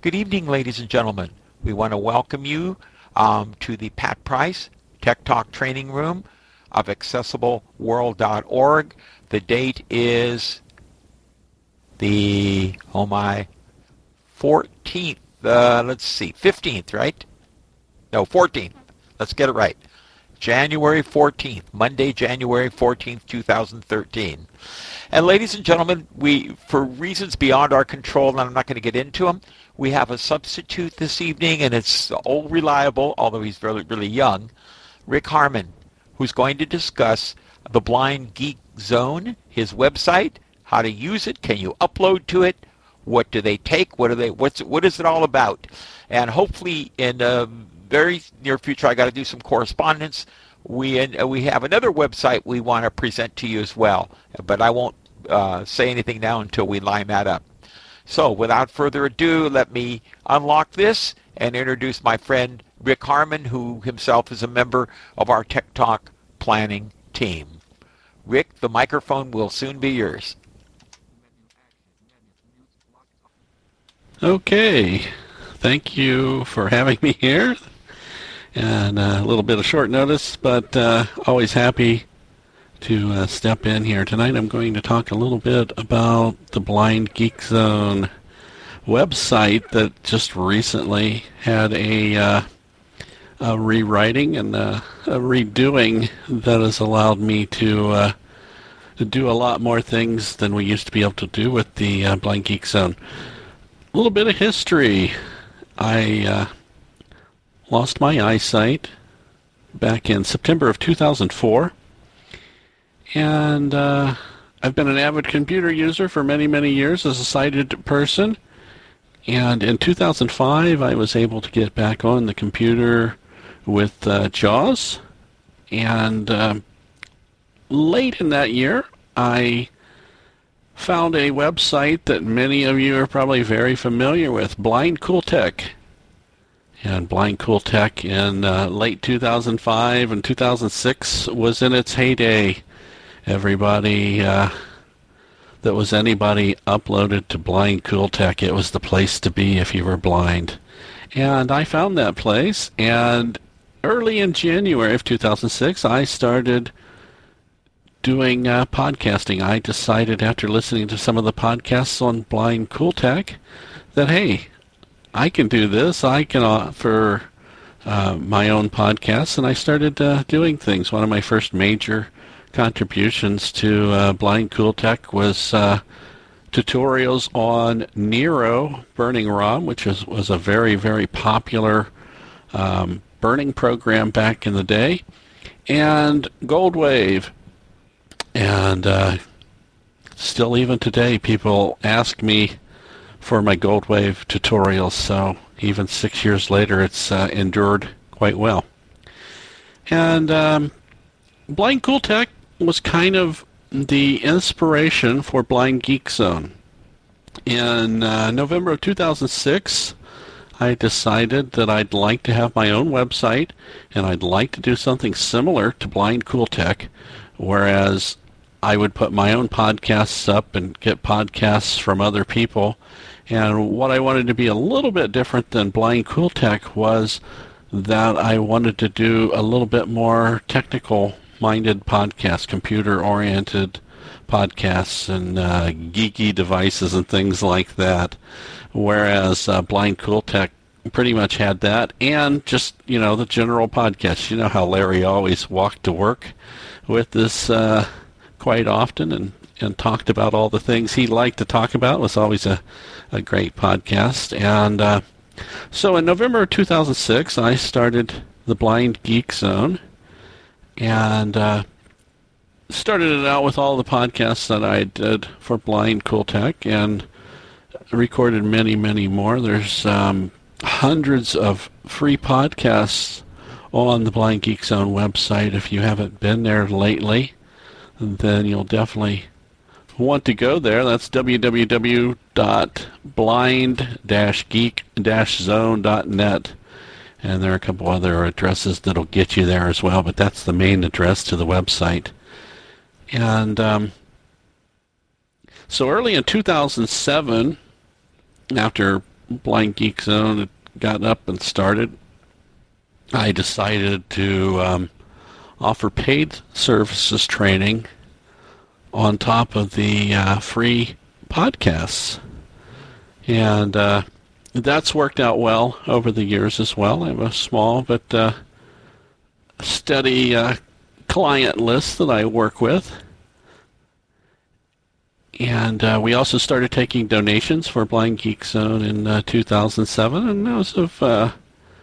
Good evening, ladies and gentlemen. We want to welcome you to the Pat Price Tech Talk Training Room of accessibleworld.org. The date is the, 14th, 15th, right? No, 14th. Let's get it right. January 14th, Monday, January 14th, 2013. And ladies and gentlemen, for reasons beyond our control, and I'm not going to get into them, we have a substitute this evening, and it's old reliable, although he's really, really young, Rick Harmon, who's going to discuss the Blind Geek Zone, his website, how to use it, can you upload to it, what do they take, what is it all about? And hopefully in the very near future, I got to do some correspondence. We have another website we want to present to you as well, but I won't say anything now until we line that up. So without further ado, let me unlock this and introduce my friend Rick Harmon, who himself is a member of our Tech Talk planning team. Rick, the microphone will soon be yours. Okay, thank you for having me here. And a little bit of short notice, but always happy to step in here. Tonight I'm going to talk a little bit about the Blind Geek Zone website that just recently had a rewriting and a redoing that has allowed me to do a lot more things than we used to be able to do with the Blind Geek Zone. A little bit of history. I lost my eyesight back in September of 2004. And I've been an avid computer user for many, many years as a sighted person. And in 2005, I was able to get back on the computer with JAWS. And late in that year, I found a website that many of you are probably very familiar with, Blind Cool Tech. And Blind Cool Tech in late 2005 and 2006 was in its heyday. Everybody that was anybody uploaded to Blind Cool Tech. It was the place to be if you were blind. And I found that place, and early in January of 2006, I started doing podcasting. I decided after listening to some of the podcasts on Blind Cool Tech that, hey, I can do this. I can offer my own podcasts, and I started doing things. One of my first major contributions to Blind Cool Tech was tutorials on Nero Burning ROM, which was a very, very popular burning program back in the day, and Goldwave. And still even today, people ask me for my Goldwave tutorials, so even 6 years later, it's endured quite well. And Blind Cool Tech was kind of the inspiration for Blind Geek Zone. In November of 2006, I decided that I'd like to have my own website, and I'd like to do something similar to Blind Cool Tech, whereas I would put my own podcasts up and get podcasts from other people. And what I wanted to be a little bit different than Blind Cool Tech was that I wanted to do a little bit more technical-minded podcasts, computer-oriented podcasts and geeky devices and things like that, whereas Blind Cool Tech pretty much had that, and just, the general podcast. You know how Larry always walked to work with this quite often and talked about all the things he liked to talk about. It was always a great podcast. And so in November 2006, I started the Blind Geek Zone, and started it out with all the podcasts that I did for Blind Cool Tech, and recorded many, many more. There's hundreds of free podcasts on the Blind Geek Zone website. If you haven't been there lately, then you'll definitely want to go there. That's www.blind-geek-zone.net. And there are a couple other addresses that'll get you there as well, but that's the main address to the website. And so early in 2007, after Blind Geek Zone had gotten up and started, I decided to offer paid services training on top of the free podcasts. And that's worked out well over the years as well. I have a small but steady client list that I work with. And we also started taking donations for Blind Geek Zone in 2007, and those have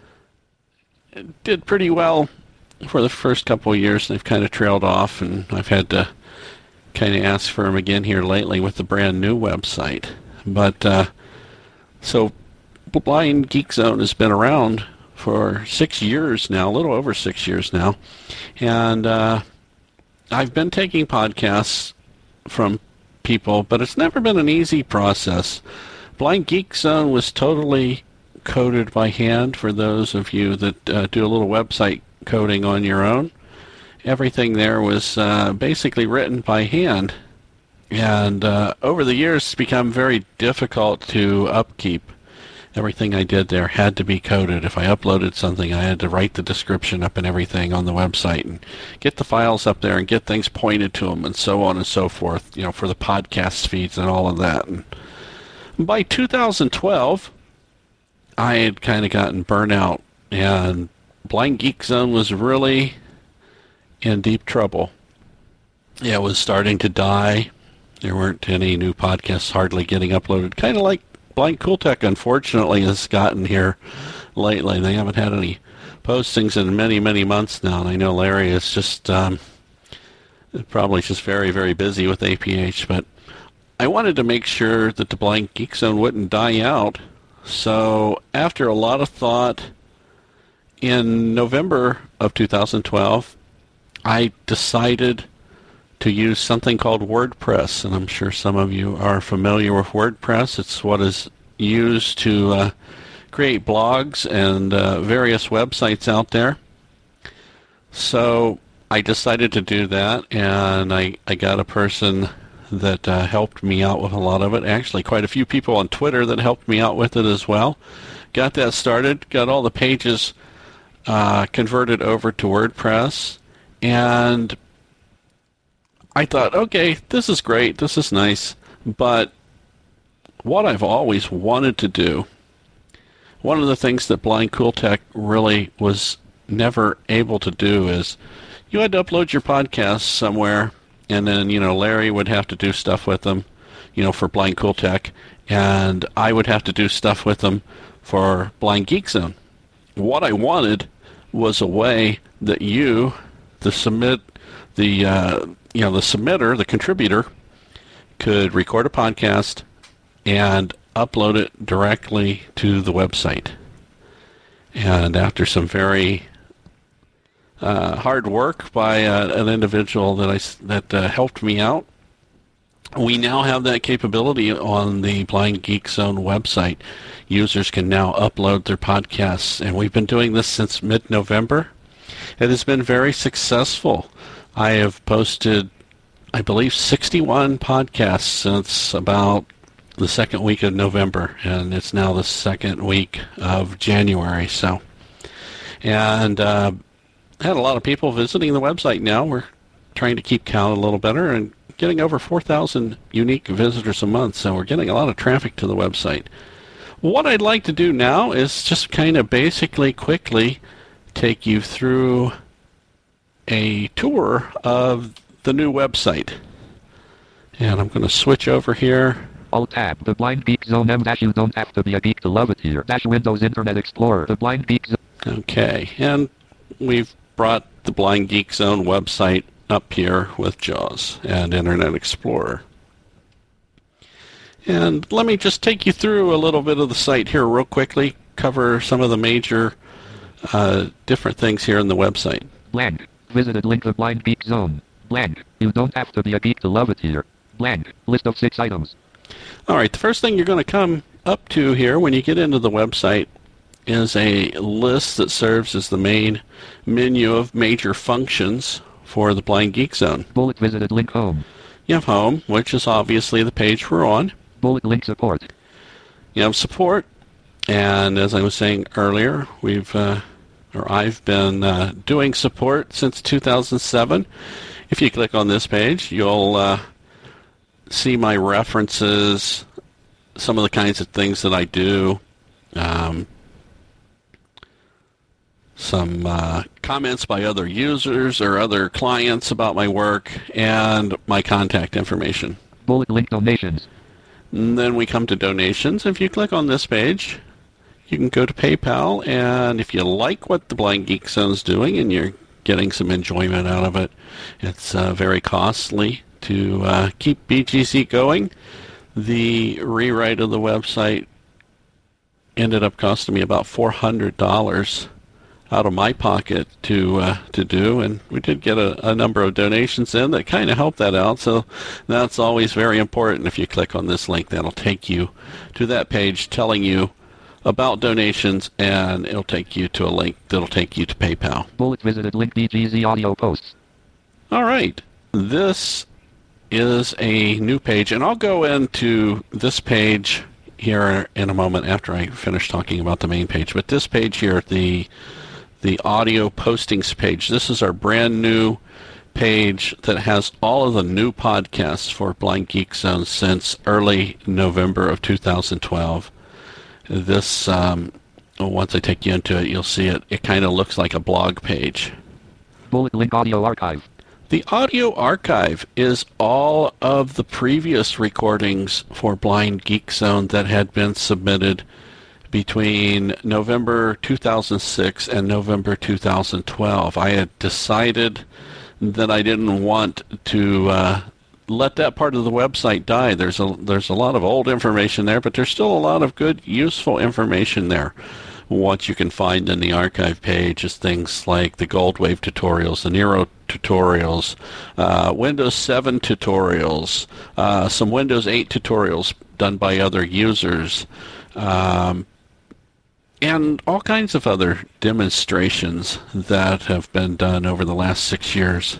did pretty well for the first couple of years. They've kind of trailed off, and I've had to kind of ask for them again here lately with the brand new website. But so Blind Geek Zone has been around for 6 years now, a little over 6 years now, and I've been taking podcasts from people, but it's never been an easy process. Blind Geek Zone was totally coded by hand for those of you that do a little website coding on your own. Everything there was basically written by hand, and over the years it's become very difficult to upkeep. Everything I did there had to be coded. If I uploaded something, I had to write the description up and everything on the website and get the files up there and get things pointed to them and so on and so forth, you know, for the podcast feeds and all of that. And by 2012, I had kind of gotten burnt out, and Blind Geek Zone was really in deep trouble. Yeah, it was starting to die. There weren't any new podcasts hardly getting uploaded, kind of like Blind Cool Tech, unfortunately, has gotten here lately. They haven't had any postings in many, many months now, and I know Larry is just probably just very, very busy with APH, but I wanted to make sure that the Blind Geek Zone wouldn't die out, so after a lot of thought, in November of 2012, I decided to use something called WordPress, and I'm sure some of you are familiar with WordPress. It's what is used to create blogs and various websites out there. So I decided to do that, and I got a person that helped me out with a lot of it. Actually, quite a few people on Twitter that helped me out with it as well. Got that started, got all the pages converted over to WordPress, and I thought, okay, this is great, this is nice, but what I've always wanted to do, one of the things that Blind Cool Tech really was never able to do is you had to upload your podcasts somewhere, and then, you know, Larry would have to do stuff with them, you know, for Blind Cool Tech, and I would have to do stuff with them for Blind Geek Zone. What I wanted was a way that you, the submitter, the contributor, could record a podcast and upload it directly to the website. And after some very hard work by an individual that helped me out, we now have that capability on the Blind Geek Zone website. Users can now upload their podcasts, and we've been doing this since mid-November. It has been very successful. I have posted, I believe, 61 podcasts since about the second week of November, and it's now the second week of January. And had a lot of people visiting the website now. We're trying to keep count a little better and getting over 4,000 unique visitors a month, so we're getting a lot of traffic to the website. What I'd like to do now is just kind of basically quickly take you through a tour of the new website. And I'm going to switch over here. Alt-Tab, the Blind Geek Zone M-You don't have to be a geek to love it here. Windows Internet Explorer, the Blind Geek Zone. Okay, and we've brought the Blind Geek Zone website up here with JAWS and Internet Explorer. And let me just take you through a little bit of the site here real quickly, cover some of the major different things here in the website. Blank. Visited link to Blind Geek Zone. Blank. You don't have to be a geek to love it here. Blank. List of 6 items. All right, the first thing you're going to come up to here when you get into the website is a list that serves as the main menu of major functions for the Blind Geek Zone. Bullet visited link home. You have home, which is obviously the page we're on. Bullet link support. You have support, And as I was saying earlier, I've been doing support since 2007. If you click on this page, you'll see my references, some of the kinds of things that I do, some comments by other users or other clients about my work, and my contact information. Bullet link donations. And then we come to donations. If you click on this page, you can go to PayPal, and if you like what the Blind Geek Zone's doing and you're getting some enjoyment out of it, it's very costly to keep BGZ going. The rewrite of the website ended up costing me about $400 out of my pocket to do, and we did get a number of donations in that kind of helped that out, so that's always very important. If you click on this link, that'll take you to that page telling you about donations, and it'll take you to a link that'll take you to PayPal. Bullet visited link BGZ audio posts. All right, this is a new page, and I'll go into this page here in a moment after I finish talking about the main page. But this page here, the audio postings page, this is our brand new page that has all of the new podcasts for Blind Geek Zone since early November of 2012. This, once I take you into it, you'll see it. It kind of looks like a blog page. Bullet link audio archive. The audio archive is all of the previous recordings for Blind Geek Zone that had been submitted between November 2006 and November 2012. I had decided that I didn't want to let that part of the website die. There's a lot of old information there, but there's still a lot of good, useful information there. What you can find in the archive page is things like the Goldwave tutorials, the Nero tutorials, Windows 7 tutorials, some Windows 8 tutorials done by other users, and all kinds of other demonstrations that have been done over the last 6 years.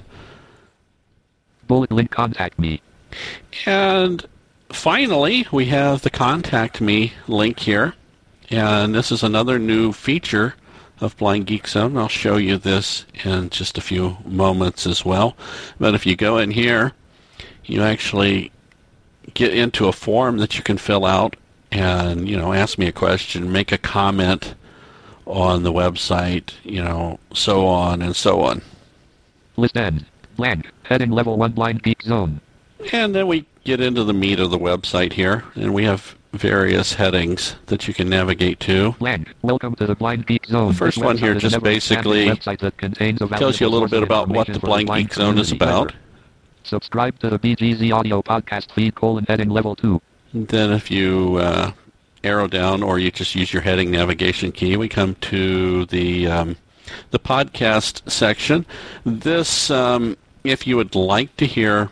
Bullet link contact me. And finally, we have the contact me link here. And this is another new feature of Blind Geek Zone. I'll show you this in just a few moments as well. But if you go in here, you actually get into a form that you can fill out and, ask me a question, make a comment on the website, so on and so on. List ends. Blank. Heading level 1 Blind Geek Zone. And then we get into the meat of the website here, and we have various headings that you can navigate to. Blank. Welcome to the Blind Geek Zone. The first one here just basically tells you a little bit about what the Blind Geek Zone is about. Subscribe to the BGZ audio podcast feed, heading level 2. And then if you arrow down or you just use your heading navigation key, we come to the podcast section. This, if you would like to hear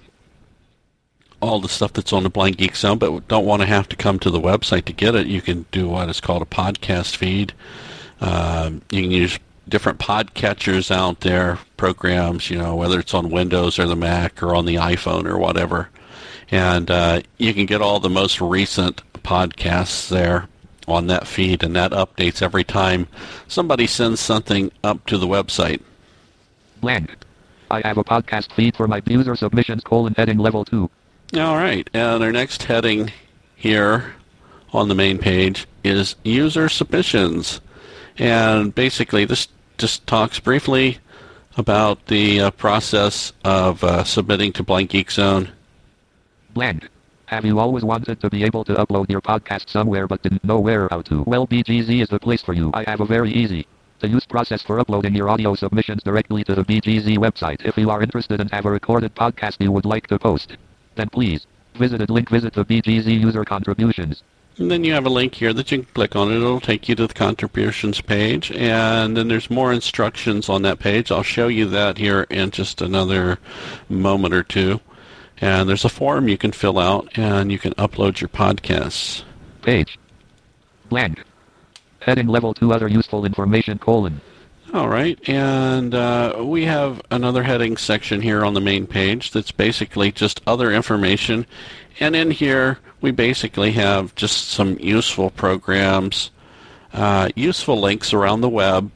all the stuff that's on the Blind Geek Zone, but don't want to have to come to the website to get it, you can do what is called a podcast feed. You can use different podcatchers out there, programs, whether it's on Windows or the Mac or on the iPhone or whatever. And you can get all the most recent podcasts there on that feed, and that updates every time somebody sends something up to the website. Blank. I have a podcast feed for my user submissions, heading level 2. All right, and our next heading here on the main page is user submissions. And basically this just talks briefly about the process of submitting to Blind Geek Zone. Blank. Have you always wanted to be able to upload your podcast somewhere but didn't know where or how to? Well, BGZ is the place for you. I have a very easy to use process for uploading your audio submissions directly to the BGZ website. If you are interested and have a recorded podcast you would like to post, then please visit the BGZ user contributions. And then you have a link here that you can click on. It'll take you to the contributions page, and then there's more instructions on that page. I'll show you that here in just another moment or two. And there's a form you can fill out, and you can upload your podcasts. Page. Blank. Heading level 2 other useful information, All right, and we have another heading section here on the main page that's basically just other information. And in here, we basically have just some useful programs useful links around the web,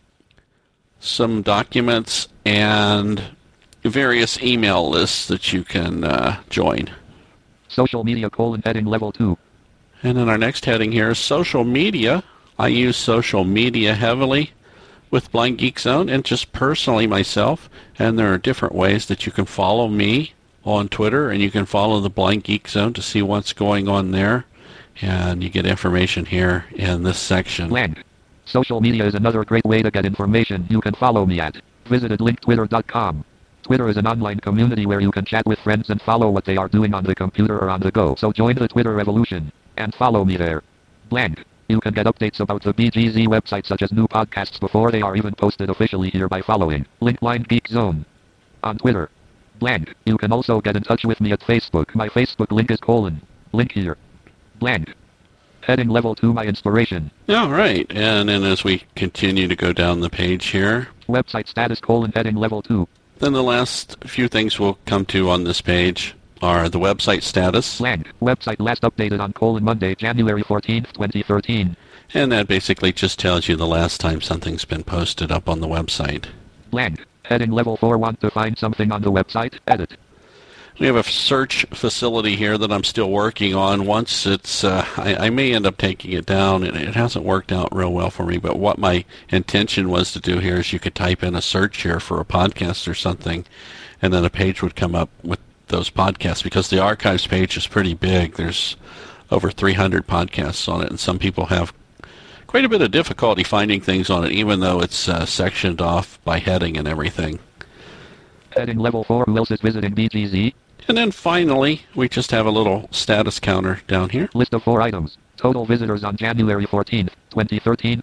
some documents, and various email lists that you can join. Social media : heading level 2. And then our next heading here is social media. I use social media heavily with Blind Geek Zone and just personally myself. And there are different ways that you can follow me on Twitter, and you can follow the Blind Geek Zone to see what's going on there. And you get information here in this section. Blank. Social media is another great way to get information. You can follow me at visitedlinktwitter.com. Twitter is an online community where you can chat with friends and follow what they are doing on the computer or on the go. So join the Twitter revolution and follow me there. Blank. You can get updates about the BGZ website, such as new podcasts, before they are even posted officially here by following link Blind Geek Zone on Twitter. Blank. You can also get in touch with me at Facebook. My Facebook link is : link here. Blank. Heading level 2, my inspiration. All right. And then as we continue to go down the page here, Website status : heading level 2. then the last few things we'll come to on this page are the website status. Blank. Website last updated on : Monday, January 14th, 2013. And that basically just tells you the last time something's been posted up on the website. Blank. Heading level 4. Want to find something on the website? Edit. We have a search facility here that I'm still working on. Once it's, I may end up taking it down, and it hasn't worked out real well for me, but what my intention was to do here is you could type in a search here for a podcast or something, and then a page would come up with those podcasts, because the archives page is pretty big. There's over 300 podcasts on it, and some people have quite a bit of difficulty finding things on it, even though it's sectioned off by heading and everything. Heading level 4. Who else is visiting BGZ? And then finally, we just have a little status counter down here. List of 4 items. Total visitors on January 14th, 2013: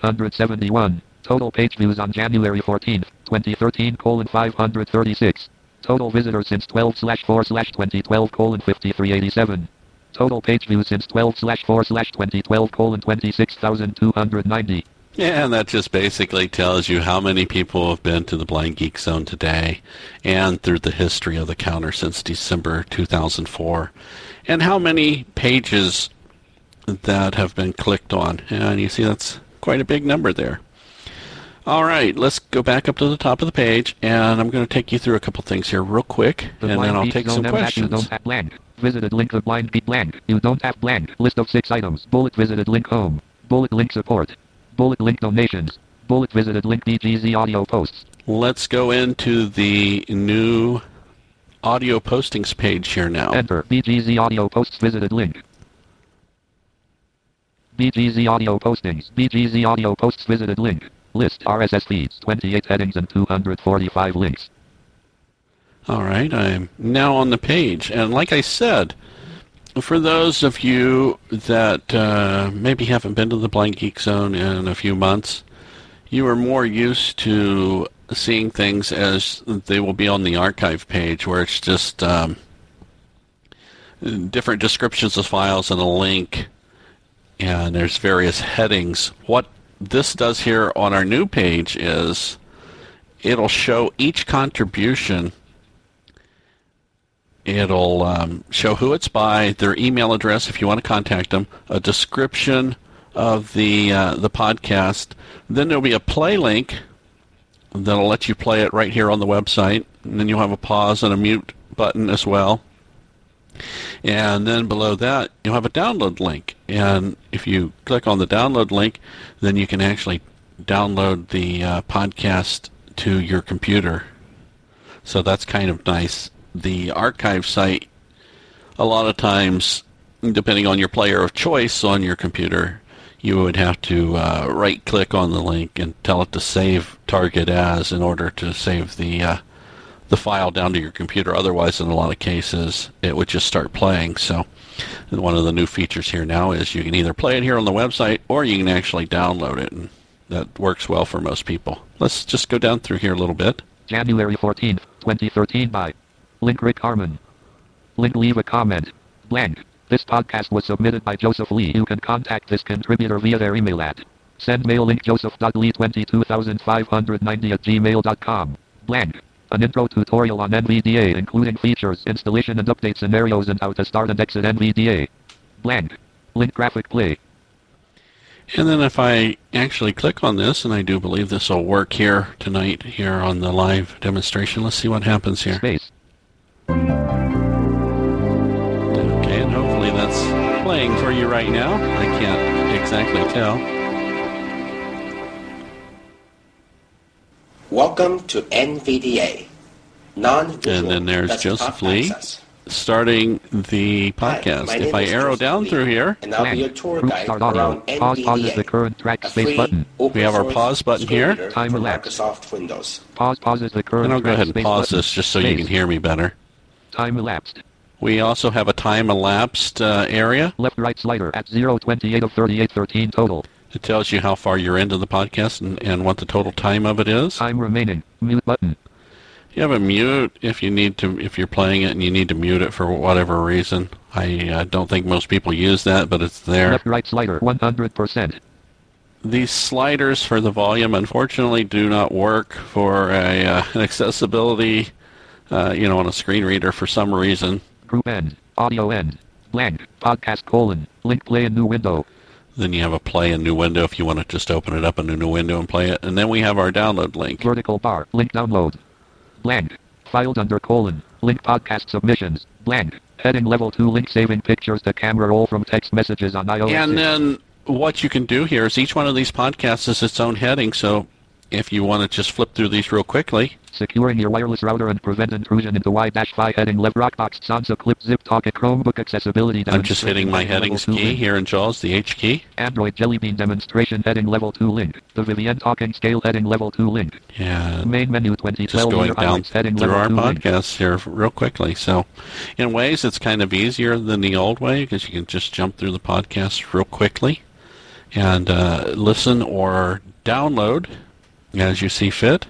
171. Total page views on January 14th, 2013: 536. Total visitors since 12/4/2012: 5387. Total page views since 12/4/2012: 26,290. Yeah, and that just basically tells you how many people have been to the Blind Geek Zone today and through the history of the counter since December 2004, and how many pages that have been clicked on. And you see that's quite a big number there. All right, let's go back up to the top of the page, and I'm going to take you through a couple things here real quick, and then I'll take some questions. You don't have blank. Visited link the Blind Geek blank. You don't have blank. List of 6 items. Bullet visited link home. Bullet link support. Bullet link donations. Bullet visited link BGZ audio posts. Let's go into the new audio postings page here now. Enter BGZ audio posts visited link. BGZ audio postings. BGZ audio posts visited link. List RSS feeds, 28 headings and 245 links. All right, I'm now on the page. And like I said, for those of you that maybe haven't been to the Blind Geek Zone in a few months, you are more used to seeing things as they will be on the archive page, where it's just different descriptions of files and a link, and there's various headings. What this does here on our new page is it'll show each contribution. It'll show who it's by, their email address if you want to contact them, a description of the podcast. Then there'll be a play link that'll let you play it right here on the website. And then you'll have a pause and a mute button as well. And then below that, you'll have a download link. And if you click on the download link, then you can actually download the podcast to your computer. So that's kind of nice. The archive site, a lot of times, depending on your player of choice on your computer, you would have to right-click on the link and tell it to save target as in order to save the file down to your computer. Otherwise, in a lot of cases, it would just start playing. So one of the new features here now is you can either play it here on the website or you can actually download it, and that works well for most people. Let's just go down through here a little bit. January 14th, 2013 by Link Rick Harmon. Link leave a comment. Blank. This podcast was submitted by Joseph Lee. You can contact this contributor via their email at sendmail.lee22590@gmail.com. Blank. An intro tutorial on NVDA, including features, installation and update scenarios, and how to start and exit NVDA. Blank. Link graphic play. And then if I actually click on this, and I do believe this will work here tonight, here on the live demonstration. Let's see what happens here. Space. Okay, and hopefully that's playing for you right now. I can't exactly tell. Welcome to NVDA. Non-visual And then there's desktop Joseph Lee access. starting the Hi, podcast. my If name I is arrow Joseph down Lee, through here, and I'll be your tour Group guide start audio. around Pauses the NVDA. current track A space free button. open We have our source pause button screen here. reader Time for elapsed. Microsoft Windows. Pauses the current and I'll go track ahead and space pause button. this just so you can Space. hear me better. Time elapsed. We also have a time elapsed area. Left right slider at 0:28 of 38:13 total. It tells you how far you're into the podcast and what the total time of it is. Time remaining. Mute button. You have a mute if you need to, if you're playing it and you need to mute it for whatever reason. I don't think most people use that, but it's there. Left right slider 100%. These sliders for the volume, unfortunately, do not work for an accessibility, on a screen reader for some reason. Group end. Audio end. Blank. Podcast : link play in new window. Then you have a play in new window if you want to just open it up in a new window and play it. And then we have our download link. Vertical bar. Link download. Blank. Filed under : link podcast submissions. Blank. Heading level 2 link saving pictures to camera roll from text messages on iOS. And 6. then what you can do here is each one of these podcasts is its own heading. So if you want to just flip through these real quickly. Securing your wireless router and prevent intrusion into Y-5 heading left Rockbox Sansa Clip Zip Talk Chromebook accessibility I'm just hitting my demonstration headings level 2 key link. here in JAWS, the H key. Android Jelly Bean demonstration heading level 2 link. The Vivian Talking Scale heading level 2 link. And Main menu 2012 just going year down highlights heading through level our 2 link. podcasts here real quickly. So in ways, it's kind of easier than the old way because you can just jump through the podcast real quickly and listen or download as you see fit.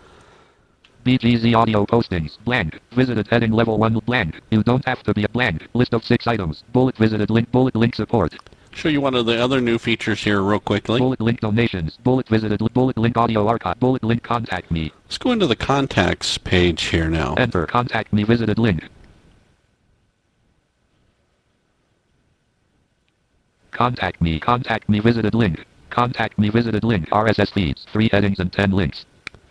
BGZ audio postings blank. Visited heading level 1 blank. You don't have to be a blank. List of 6 items. Bullet link support. Show you one of the other new features here real quickly. Bullet link donations. Bullet link audio archive. Bullet link contact me. Let's go into the contacts page here now. Enter contact me visited link. Contact me visited link. Contact me visited link. RSS feeds. 3 headings and 10 links.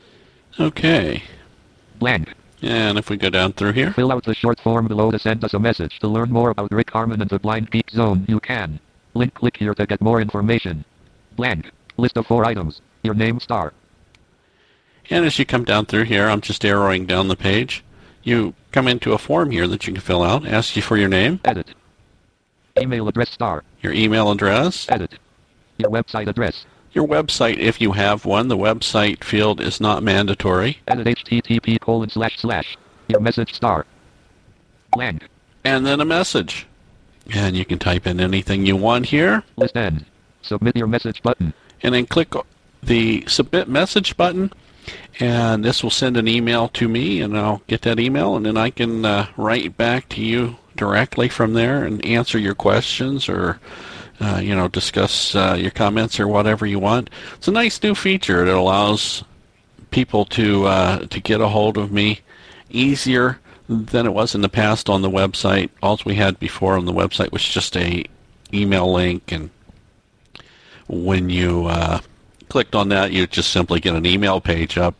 Okay. Blank. And if we go down through here. Fill out the short form below to send us a message. To learn more about Rick Harmon and the Blind Geek Zone, you can. Link click here to get more information. Blank. List of 4 items. Your name star. And as you come down through here, I'm just arrowing down the page. You come into a form here that you can fill out. Asks you for your name. Edit. Email address star. Your email address. Edit. Your website address. Your website, if you have one. The website field is not mandatory. Edit http:// Your message star. Blank. And then a message. And you can type in anything you want here. List end. Submit your message button. And then click the submit message button. And this will send an email to me, and I'll get that email, and then I can write back to you directly from there and answer your questions or discuss your comments or whatever you want. It's a nice new feature. It allows people to get a hold of me easier than it was in the past on the website. All we had before on the website was just a email link, and when you clicked on that, you just simply get an email page up,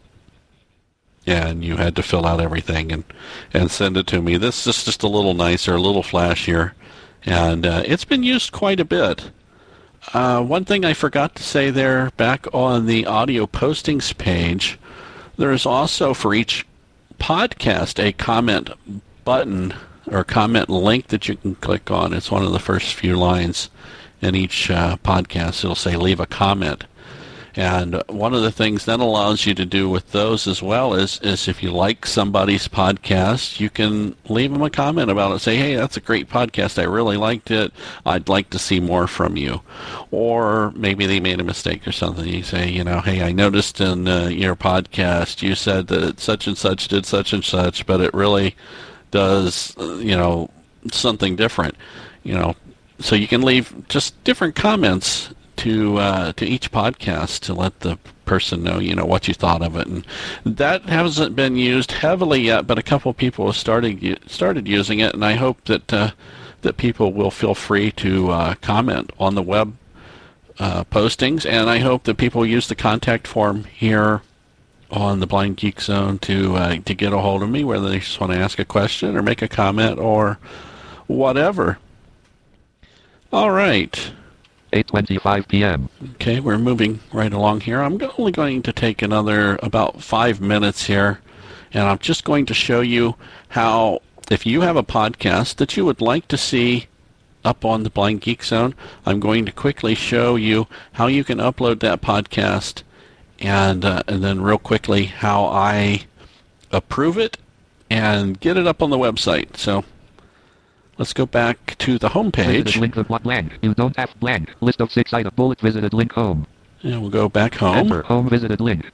and you had to fill out everything and send it to me. This is just a little nicer, a little flashier. And it's been used quite a bit. One thing I forgot to say there, back on the audio postings page, there is also for each podcast a comment button or comment link that you can click on. It's one of the first few lines in each podcast. It'll say leave a comment. And one of the things that allows you to do with those as well is if you like somebody's podcast, you can leave them a comment about it. Say, hey, that's a great podcast. I really liked it. I'd like to see more from you. Or maybe they made a mistake or something. You say, hey, I noticed in your podcast you said that such and such did such and such, but it really does, something different. So you can leave just different comments to each podcast to let the person know, what you thought of it. And that hasn't been used heavily yet, but a couple of people have started using it, and I hope that people will feel free to comment on the web postings, and I hope that people use the contact form here on the Blind Geek Zone to get a hold of me, whether they just want to ask a question or make a comment or whatever. All right. 8:25 p.m. Okay, we're moving right along here. I'm only going to take another about 5 minutes here, and I'm just going to show you how, if you have a podcast that you would like to see up on the Blind Geek Zone, I'm going to quickly show you how you can upload that podcast, and then real quickly how I approve it and get it up on the website. So let's go back to the home page. Visited link of blank. You don't have blank. List of 6 items. Bullet visited link home. And we'll go back home. Enter home visited link.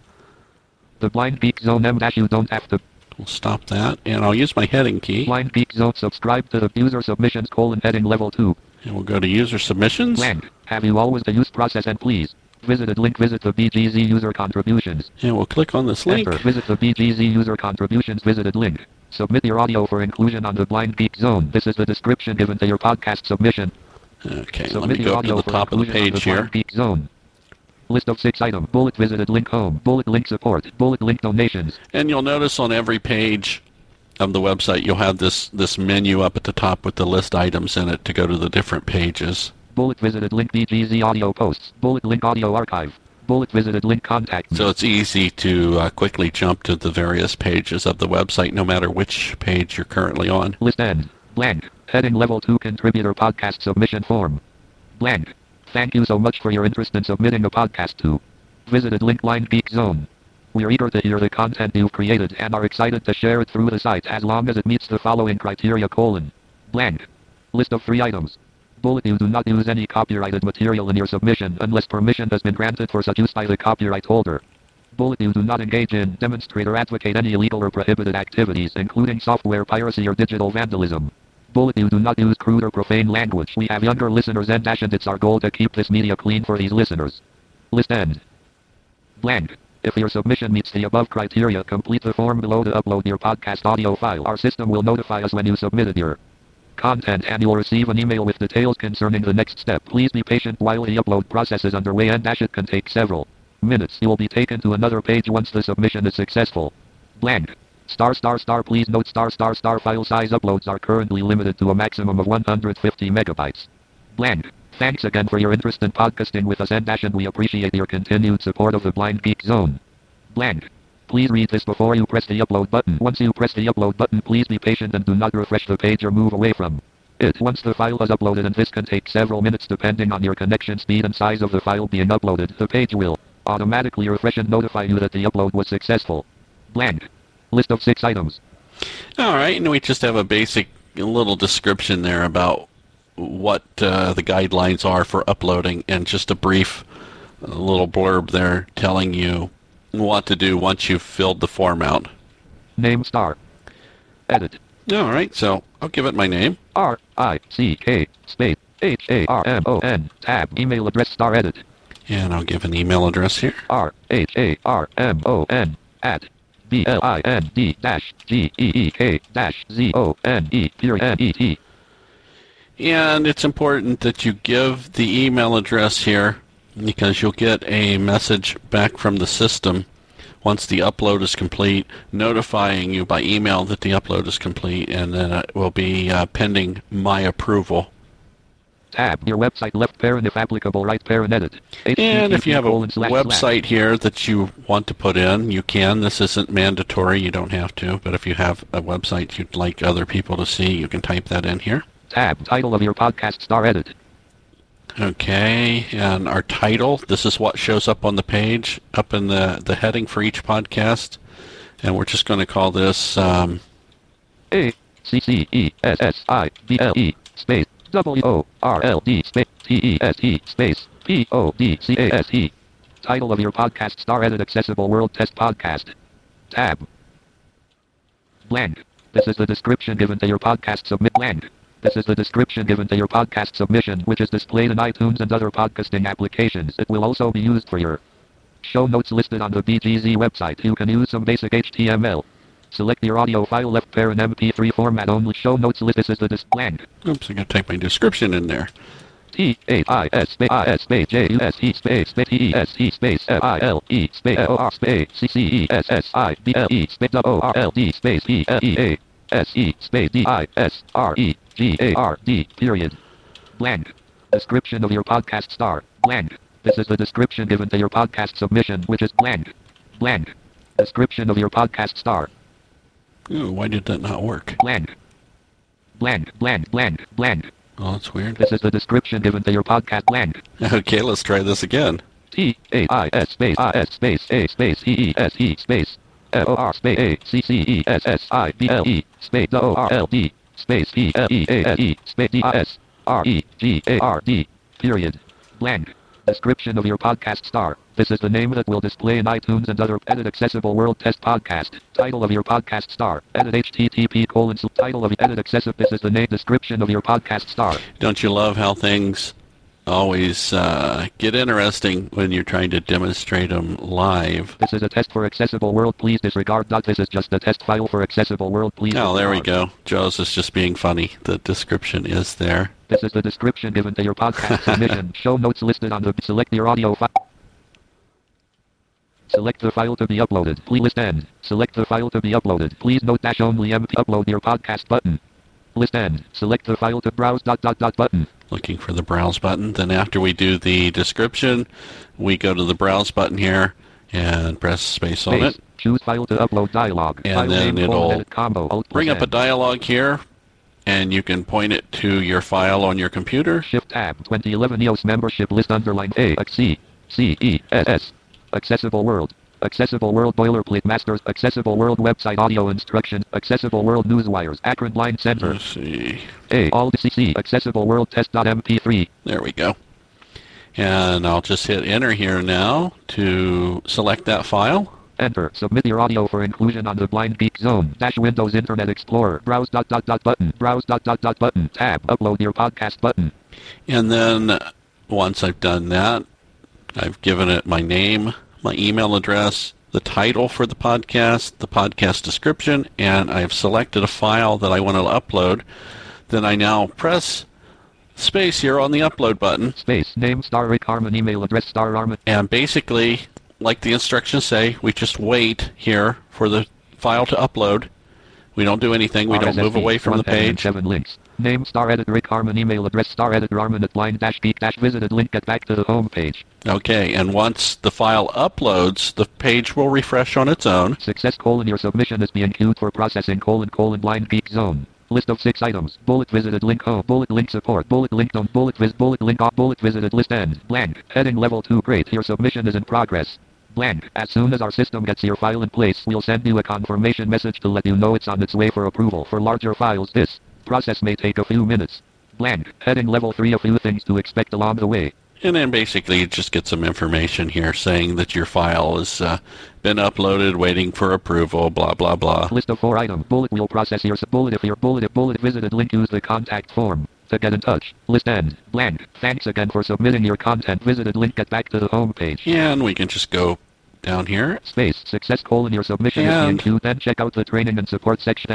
The Blind Geek Zone you don't have to. We'll stop that, and I'll use my heading key. Blind Geek Zone subscribe to the user submissions heading level 2. And we'll go to user submissions. Blank. Have you always the use process and please. Visited link visit the BGZ user contributions. And we'll click on this link. Enter visit the BGZ user contributions visited link. Submit your audio for inclusion on the Blind Geek Zone. This is the description given to your podcast submission. Okay, Submit let me your go up to audio the for top of the inclusion on page here. Blind Geek Zone. List of 6 items. Bullet visited link home. Bullet link support. Bullet link donations. And you'll notice on every page of the website you'll have this menu up at the top with the list items in it to go to the different pages. Bullet visited link BGZ audio posts. Bullet link audio archive. Bullet visited link contact. So it's easy to quickly jump to the various pages of the website no matter which page you're currently on. List end. Blank. Heading level 2 contributor podcast submission form. Blank. Thank you so much for your interest in submitting a podcast to visited link Blind Geek Zone. We're eager to hear the content you've created and are excited to share it through the site as long as it meets the following criteria: blank. List of 3 items. Bullet: you do not use any copyrighted material in your submission unless permission has been granted for such use by the copyright holder. Bullet: you do not engage in, demonstrate or advocate any illegal or prohibited activities including software piracy or digital vandalism. Bullet: you do not use crude or profane language. We have younger listeners and it's our goal to keep this media clean for these listeners. List end. Blank. If your submission meets the above criteria, complete the form below to upload your podcast audio file. Our system will notify us when you submitted your content and you'll receive an email with details concerning the next step. Please be patient while the upload process is underway and it can take several minutes. You will be taken to another page once the submission is successful. Blank. Please note file size uploads are currently limited to a maximum of 150 megabytes. Blank. Thanks again for your interest in podcasting with us and we appreciate your continued support of the Blind Geek Zone. Blank. Please read this before you press the upload button. Once you press the upload button, please be patient and do not refresh the page or move away from it once the file is uploaded, and this can take several minutes depending on your connection speed and size of the file being uploaded. The page will automatically refresh and notify you that the upload was successful. Blank. List of 6 items. All right, and we just have a basic little description there about what the guidelines are for uploading, and just a brief little blurb there telling you what to do once you've filled the form out. Name star. Edit. All right, so I'll give it my name. R-I-C-K space H-A-R-M-O-N tab. Email address star edit. And I'll give an email address here. R-H-A-R-M-O-N at blind-geek-zone-e-t. And it's important that you give the email address here because you'll get a message back from the system once the upload is complete, notifying you by email that the upload is complete, and then it will be pending my approval. Tab. Your website left parent if applicable, right parent edit. And if you have a website here that you want to put in, you can. This isn't mandatory. You don't have to. But if you have a website you'd like other people to see, you can type that in here. Tab. Title of your podcast star edit. Okay, and our title, this is what shows up on the page, up in the heading for each podcast. And we're just going to call this A-C-C-E-S-S-I-B-L-E space W-O-R-L-D space T-E-S-E space P-O-D-C-A-S-E. Title of your podcast star edit accessible world test podcast. Tab. Blank. This is the description given to your podcast submit blank. This is the description given to your podcast submission, which is displayed in iTunes and other podcasting applications. It will also be used for your show notes listed on the BGZ website. You can use some basic HTML. Select your audio file left parent MP3 format only. Show notes list. This is the blank. Oops, I'm going to type my description in there. THIS space JUSE space TESE space FILE space OR space CCESSIBLE space ORLD space PLEA SE space DISREGARD period. Blank. Description of your podcast star. Blank. This is the description given to your podcast submission, which is blank. Blank. Description of your podcast star. Ooh, why did that not work? Blank. Blank. Blank. Blank. Blank. Oh, that's weird. This is the description given to your podcast. Blank. Okay, let's try this again. THIS space IS space A space EESE space FOR space A CCESSIBLE space ORLD space PLEASE space DISREGARD period. Blank. Description of your podcast star. This is the name that will display in iTunes and other. Edit Accessible World Test Podcast. Title of your podcast star. Edit http:// title of edit accessible. This is the name description of your podcast star. Don't you love how things always get interesting when you're trying to demonstrate them live? This is a test for Accessible World. Please disregard. This is just a test file for Accessible World. Please Oh, there we disregard. go. Joe's is just being funny. The description is there. This is the description given to your podcast submission. Show notes listed on the. Select your audio file. Select the file to be uploaded. Please list end. Select the file to be uploaded. Please note dash only MP upload your podcast button. List end. Select the file to browse button. Looking for the browse button. Then after we do the description, we go to the browse button here and press space on it. Choose file to upload dialog. And File then name, it'll edit combo, Alt bring up a N. dialog here, and you can point it to your file on your computer. Shift tab 2011 EOS membership list underline AXCCESS. Accessible World. Accessible World boilerplate masters. Accessible World website audio instruction. Accessible World newswires. Akron Line Center. Let's see. Alt CC. Accessible World test.mp3. There we go. And I'll just hit enter here now to select that file. Enter. Submit your audio for inclusion on the Blind Geek Zone. Dash Windows Internet Explorer. Browse button. Browse button. Tab. Upload your podcast button. And then once I've done that, I've given it my name, my email address, the title for the podcast description, and I've selected a file that I want to upload. Then I now press space here on the upload button. Space. Name star Rick Harmon. Email address star Harmon. And basically, like the instructions say, we just wait here for the file to upload. We don't do anything. We don't move away from the page. 7 links. Name star edit Rick Harmon. Email address star edit Harmon at blind-geek-visited link. Get back to the home page. Okay, and once the file uploads, the page will refresh on its own. Success : your submission is being queued for processing : Blind Geek Zone. List of 6 items. Bullet visited link home. Bullet link support. Bullet link on. Bullet link off. Bullet visited list end. Blank. Heading level 2. Great. Your submission is in progress. Blank. As soon as our system gets your file in place, we'll send you a confirmation message to let you know it's on its way for approval. For larger files, this process may take a few minutes. Blank. Heading level 3. A few things to expect along the way. And then basically just get some information here saying that your file has been uploaded, waiting for approval, blah, blah, blah. List of 4 items. Bullet will process your bullet if your bullet visited link. Use the contact form to get in touch. List end. Blank. Thanks again for submitting your content. Visited link. Get back to the home page. And we can just go down here. Space. Success : your submission is being queued. Then check out the training and support section.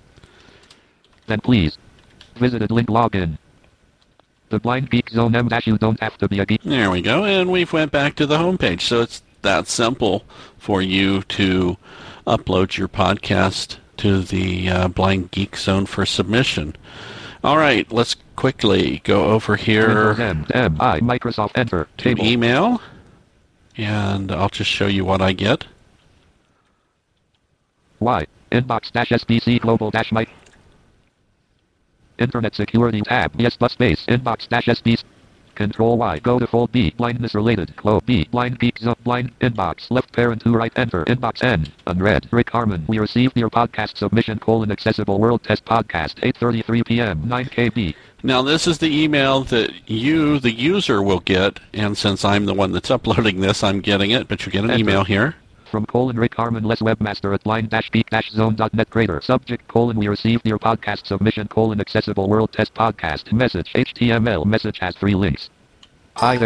Then please. Visited link login. The Blind Geek Zone you don't have to be a geek. There we go, and we've went back to the home page. So it's that simple for you to upload your podcast to the Blind Geek Zone for submission. All right, let's quickly go over here Microsoft Enter. to Table. email, and I'll just show you what I get. Y. Inbox-SPC global-mic. Internet security tab. Yes plus space. Inbox-SPC. Control Y. Go to fold B. Blindness related. Close B. Blind Geek Zone. Blind. Inbox. Left parent to right. Enter. Inbox N. Unread. Rick Harmon. We received your podcast submission : Accessible World Test Podcast. 8:33 p.m. 9 KB. Now this is the email that you, the user, will get, and since I'm the one that's uploading this, I'm getting it, but you get an Enter. email here. From : Rick Harmon, less webmaster at blind-geek-zone.net. Creator. Subject : We received your podcast submission : Accessible World Test Podcast. Message. HTML. Message has 3 links. Hi there.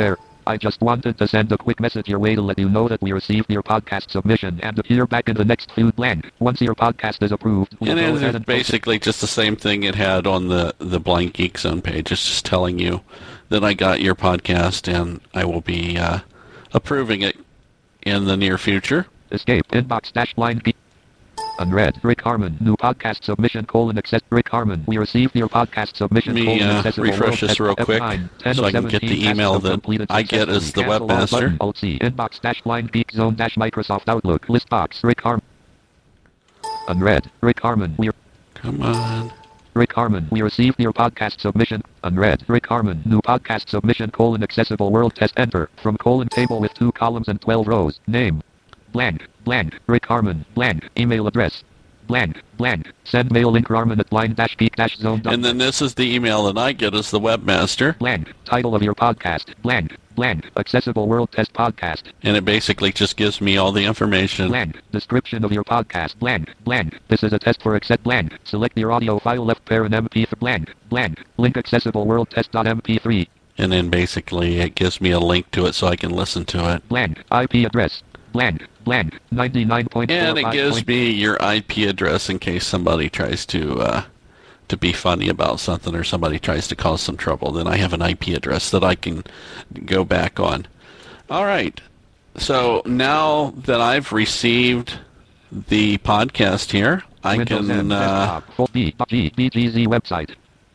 I just wanted to send a quick message your way to let you know that we received your podcast submission and to hear back in the next few blank. Once your podcast is approved, we'll And go ahead it's and basically just the same thing it had on the Blind Geek Zone page. It's just telling you that I got your podcast and I will be approving it in the near future. Escape inbox dash blind geek. Unread. Rick Harmon. New podcast submission access. Rick Harmon. We received your podcast submission Let me accessible refresh this real quick so I can get the email that I get as the webmaster. Alt-C. Inbox dash blind geek zone dash Microsoft Outlook. List box. Rick Harmon. Unread. Rick Harmon. Come on. Rick Harmon. We received your podcast submission. Unread. Rick Harmon. New podcast submission accessible world test. Enter. From table with 2 columns and 12 rows. Name. Blank. Blank. Rick Harmon. Blank. Email address. Blank. Blank. Send mail link Harmon at blind-geek-zone. And then this is the email that I get as the webmaster. Blank. Title of your podcast. Blank. Blank. Accessible world test podcast. And it basically just gives me all the information. Blank. Description of your podcast. Blank. Blank. This is a test for accept blank. Select your audio file left parent MP3 blank. Blank. Link accessible world test.mp3. And then basically it gives me a link to it so I can listen to it. Blank. IP address. Blank. Blank. 99.45. And it gives me your IP address in case somebody tries to be funny about something or somebody tries to cause some trouble. Then I have an IP address that I can go back on. All right. So now that I've received the podcast here, I Windows can... BGZ website.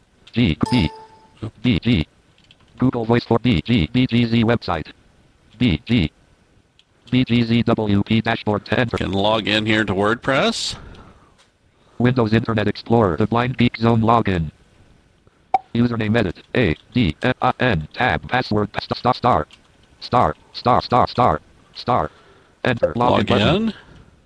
BG. Google Voice for BGZ website. BGZWP dashboard 10. Can log in here to WordPress. Windows Internet Explorer. The Blind Geek Zone login. Username edit. ADMIN. Tab. Password. Star. Enter. Log button. in.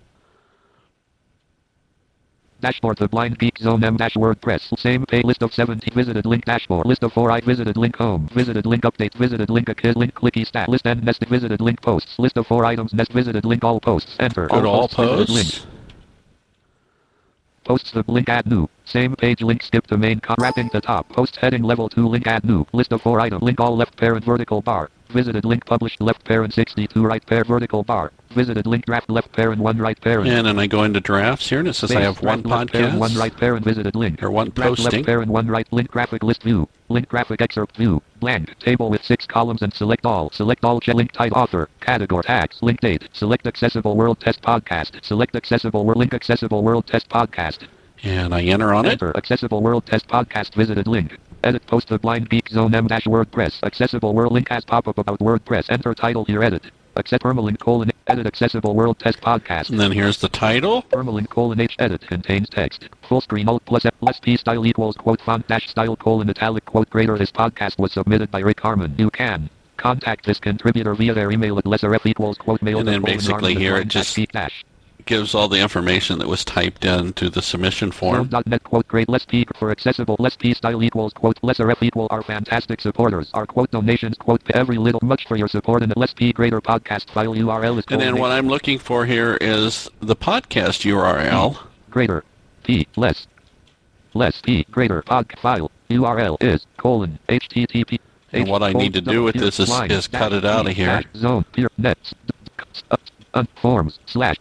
Dashboard. The Blind Geek Zone M-WordPress. Same page. List of 70. Visited link dashboard. List of 4 visited link home. Visited link update. Visited link a kid link clicky stat. List and nested visited link posts. List of 4 items. Nest visited link all posts. Enter. Go to all visited link. posts. Posts the link add new. Same page link skip to main wrapping the top. Post heading level 2 link add new. List of 4 item. Link all left parent vertical bar. Visited link published left parent 62 right pair vertical bar. Visited link draft left parent 1 right parent. And then I go into drafts here and it says I have one podcast. 1 right parent visited link. Or one draft posting. left parent 1 right link graphic list view. Link graphic excerpt view. Blank. Table with 6 columns and select all. Select all. Link type author. Category tags. Link date. Select accessible world test podcast. Select accessible world link accessible world test podcast. And I enter on it. Enter. Accessible world test podcast visited link. Edit post the Blind Geek Zone M-WordPress. Accessible world link has pop-up about WordPress. Enter title here edit. Accept permalink : edit accessible world test podcast. And then here's the title. Permalink : H edit contains text. Full screen Alt plus F plus P style equals quote font dash style : italic quote greater. This podcast was submitted by Rick Harmon. You can contact this contributor via their email at lesserf equals quote mail. And then basically here it just gives all the information that was typed into the submission form. .net quote great less P for accessible less P style equals quote lesser F equal our fantastic supporters. Our quote donations quote every little much for your support and less P greater podcast file URL is. And then what I'm looking for here is the podcast URL. Greater P less P greater pod file URL is HTTP. And what I need to do with this is cut it out of here. Zone net forms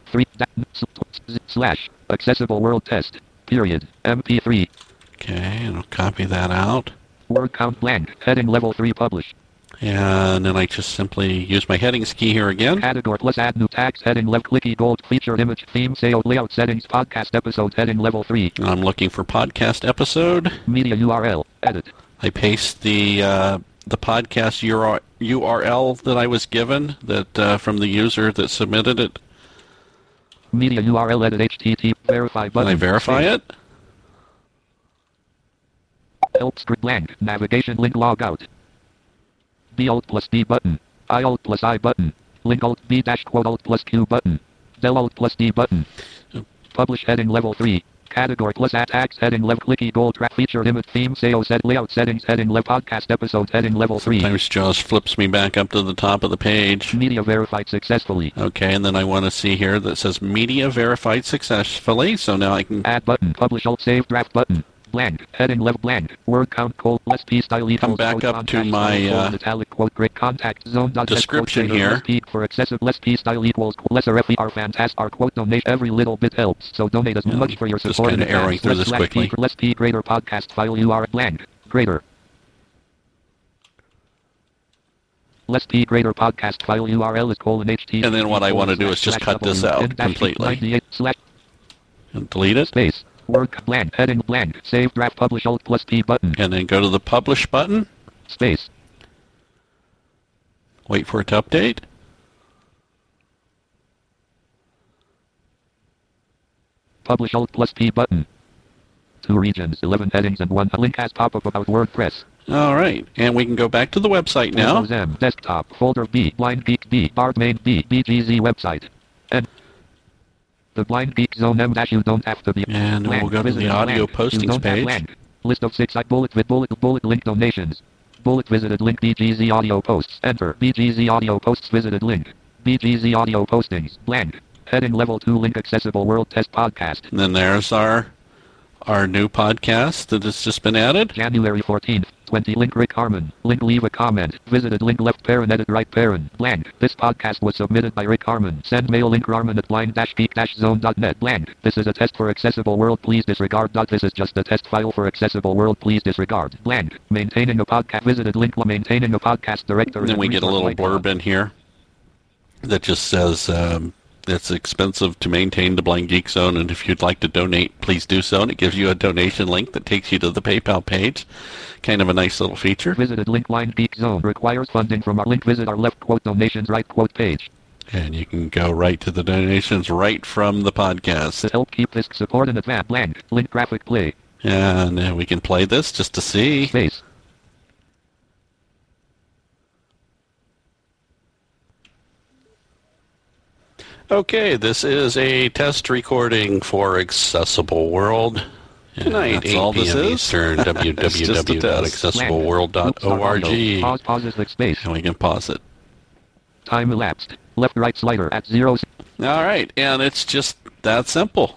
/ accessible world test period MP3. Okay, and I'll copy that out. Word count blank. Heading level 3 publish. And then I just simply use my headings key here again. Category plus add new tags heading left clicky gold featured image theme SEO layout settings podcast episode heading level 3. And I'm looking for podcast episode. Media URL edit. I paste the podcast URL that I was given that from the user that submitted it. Media URL edit HTTP verify button. And I verify it. Help script blank. Navigation link log out. B Alt plus D button. I Alt plus I button. Link Alt B dash quote Alt plus Q button. Del Alt plus D button. Publish heading level 3. Category plus add tags heading left clicky gold track featured image theme SEO set layout settings heading left podcast episode heading level 3. Sometimes Jaws flips me back up to the top of the page. Media verified successfully. Okay, and then I want to see here that says media verified successfully. So now I can add button. Publish Alt save draft button. blank. Heading left blank. Word count cold less p style equals. Come back quote, up to contact my, style, quote, italic quote grid contact zone dot description quote, here. Less p for excessive less p style equals lesser FER fantastic our quote donate every little bit helps. So donate as much for your just support. kind of arrowing through this quickly. Less p greater podcast file URL blank greater. Less p greater podcast file URL is :HT. And then what I want to do is just cut this out completely. And delete it. Space. Word blank. Heading blank. Save draft publish alt plus P button. And then go to the publish button. Space. Wait for it to update. Publish alt plus P button. 2 regions, 11 headings, and 1 link has pop-up about WordPress. All right, and we can go back to the website now. Windows M, desktop, folder B, Blind Geek B, Bard main B, BGZ website. And the Blind Geek Zone M dash you don't have to be. And we'll go to the audio postings page. List of 6 bullet link donations. Bullet visited link BGZ audio posts. Enter BGZ audio posts visited link. BGZ audio postings blank. Heading level 2 link accessible world test podcast. And then there's our new podcast that has just been added. January 14th, 20 link Rick Harmon. Link leave a comment. Visited link left parent edit right parent. Blank. This podcast was submitted by Rick Harmon. Send mail link Harmon at blind-geek-zone.net. Blank. This is a test for accessible world. Please disregard. This is just a test file for accessible world. Please disregard. Blank. Maintaining a podcast. Visited link maintaining a podcast directory. And then we get a little blurb in here that just says it's expensive to maintain the Blind Geek Zone, and if you'd like to donate, please do so. And it gives you a donation link that takes you to the PayPal page. Kind of a nice little feature. Visited link Blind Geek Zone requires funding from our link. Visit our left quote donations right quote page. And you can go right to the donations right from the podcast. To help keep this support in advance, blank. Link graphic play. And we can play this just to see. Space. Okay, this is a test recording for Accessible World. Tonight, that's 8 all this is. Eastern, www.accessibleworld.org. Pause this space. And we can pause it. Time elapsed. Left right slider at 0. All right, and it's just that simple.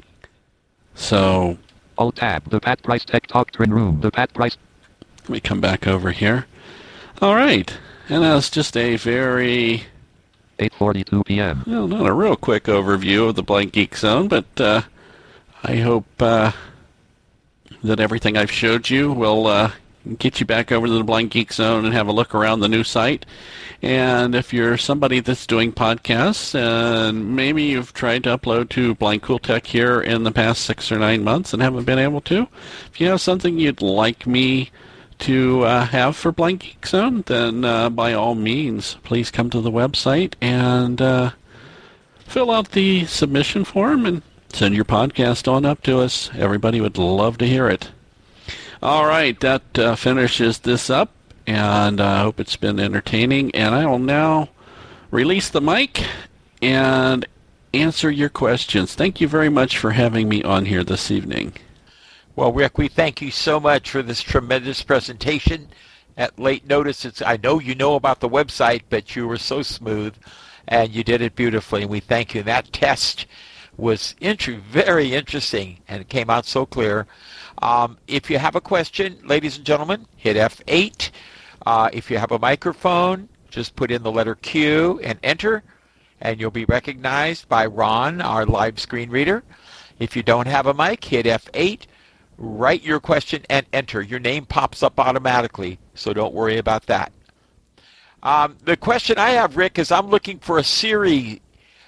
So, Alt tab. The Pat Price Tech Talk Trend Room. The Pat Price. Let me come back over here. All right, and that's just a very 8:42 p.m. Well, not a real quick overview of the Blind Geek Zone, but I hope that everything I've showed you will get you back over to the Blind Geek Zone and have a look around the new site. And if you're somebody that's doing podcasts and maybe you've tried to upload to Blind Cool Tech here in the past 6 or 9 months and haven't been able to, if you have something you'd like me to have for Blind Geek Zone, then by all means, please come to the website and fill out the submission form and send your podcast on up to us. Everybody would love to hear it. All right, that finishes this up, and I hope it's been entertaining. And I will now release the mic and answer your questions. Thank you very much for having me on here this evening. Well, Rick, we thank you so much for this tremendous presentation at late notice. I know you know about the website, but you were so smooth, and you did it beautifully, and we thank you. That test was very interesting, and it came out so clear. If you have a question, ladies and gentlemen, hit F8. If you have a microphone, just put in the letter Q and enter, and you'll be recognized by Ron, our live screen reader. If you don't have a mic, hit F8. Write your question and enter. Your name pops up automatically, so don't worry about that. The question I have, Rick, is I'm looking for a Siri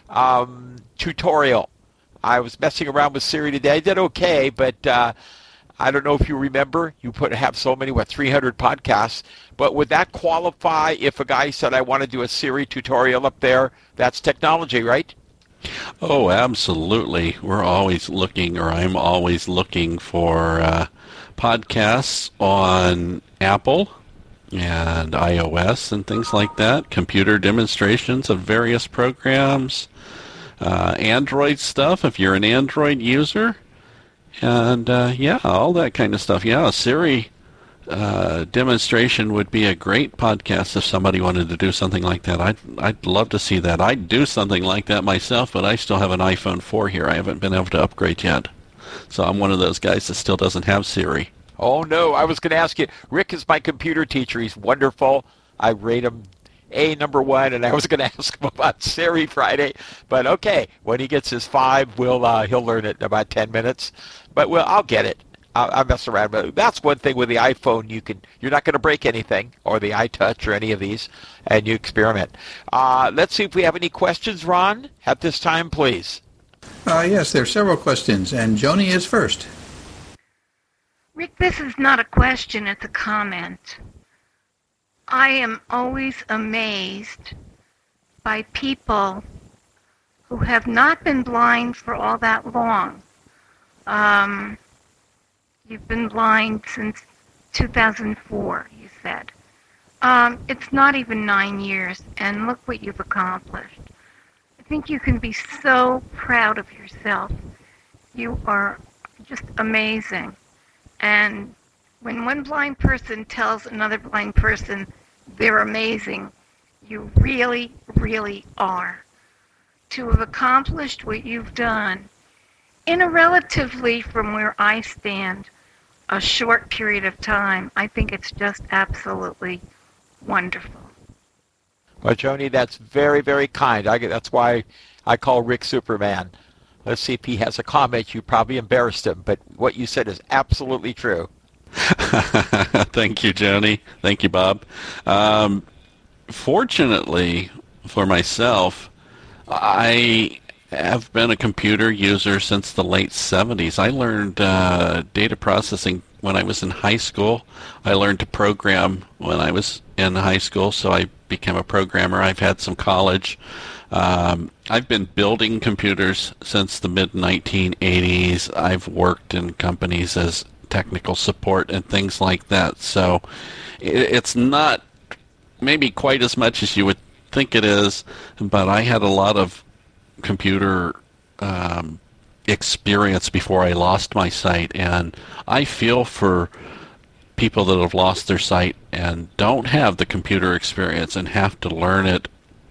tutorial. I was messing around with Siri today. I did okay, but I don't know if you remember. You have so many, 300 podcasts. But would that qualify if a guy said, I want to do a Siri tutorial up there? That's technology, right? Oh, absolutely. We're always looking, or I'm always looking for podcasts on Apple and iOS and things like that, computer demonstrations of various programs, Android stuff if you're an Android user, and all that kind of stuff. Yeah, a Siri demonstration would be a great podcast if somebody wanted to do something like that. I'd love to see that. I'd do something like that myself, but I still have an iPhone 4 here. I haven't been able to upgrade yet. So I'm one of those guys that still doesn't have Siri. Oh, no. I was going to ask you. Rick is my computer teacher. He's wonderful. I rate him A number one, and I was going to ask him about Siri Friday. But, okay, when he gets his 5, he'll learn it in about 10 minutes. But, I'll get it. I'll mess around. But that's one thing with the iPhone. You're not going to break anything, or the iTouch or any of these, and you experiment. Let's see if we have any questions, Ron, at this time, please. Yes, there are several questions, and Joni is first. Rick, this is not a question, it's a comment. I am always amazed by people who have not been blind for all that long. You've been blind since 2004, you said. It's not even 9 years, and look what you've accomplished. I think you can be so proud of yourself. You are just amazing. And when one blind person tells another blind person they're amazing, you really, really are. To have accomplished what you've done in a relatively, from where I stand, a short period of time, I think it's just absolutely wonderful. Well, Joni, that's very, very kind. That's why I call Rick Superman. Let's see if he has a comment. You probably embarrassed him, but what you said is absolutely true. Thank you, Joni. Thank you, Bob. Fortunately for myself, I have been a computer user since the late 70s. I learned data processing when I was in high school. I learned to program when I was in high school, so I became a programmer. I've had some college. I've been building computers since the mid-1980s. I've worked in companies as technical support and things like that. So it's not maybe quite as much as you would think it is, but I had a lot of computer experience before I lost my sight, and I feel for people that have lost their sight and don't have the computer experience and have to learn it,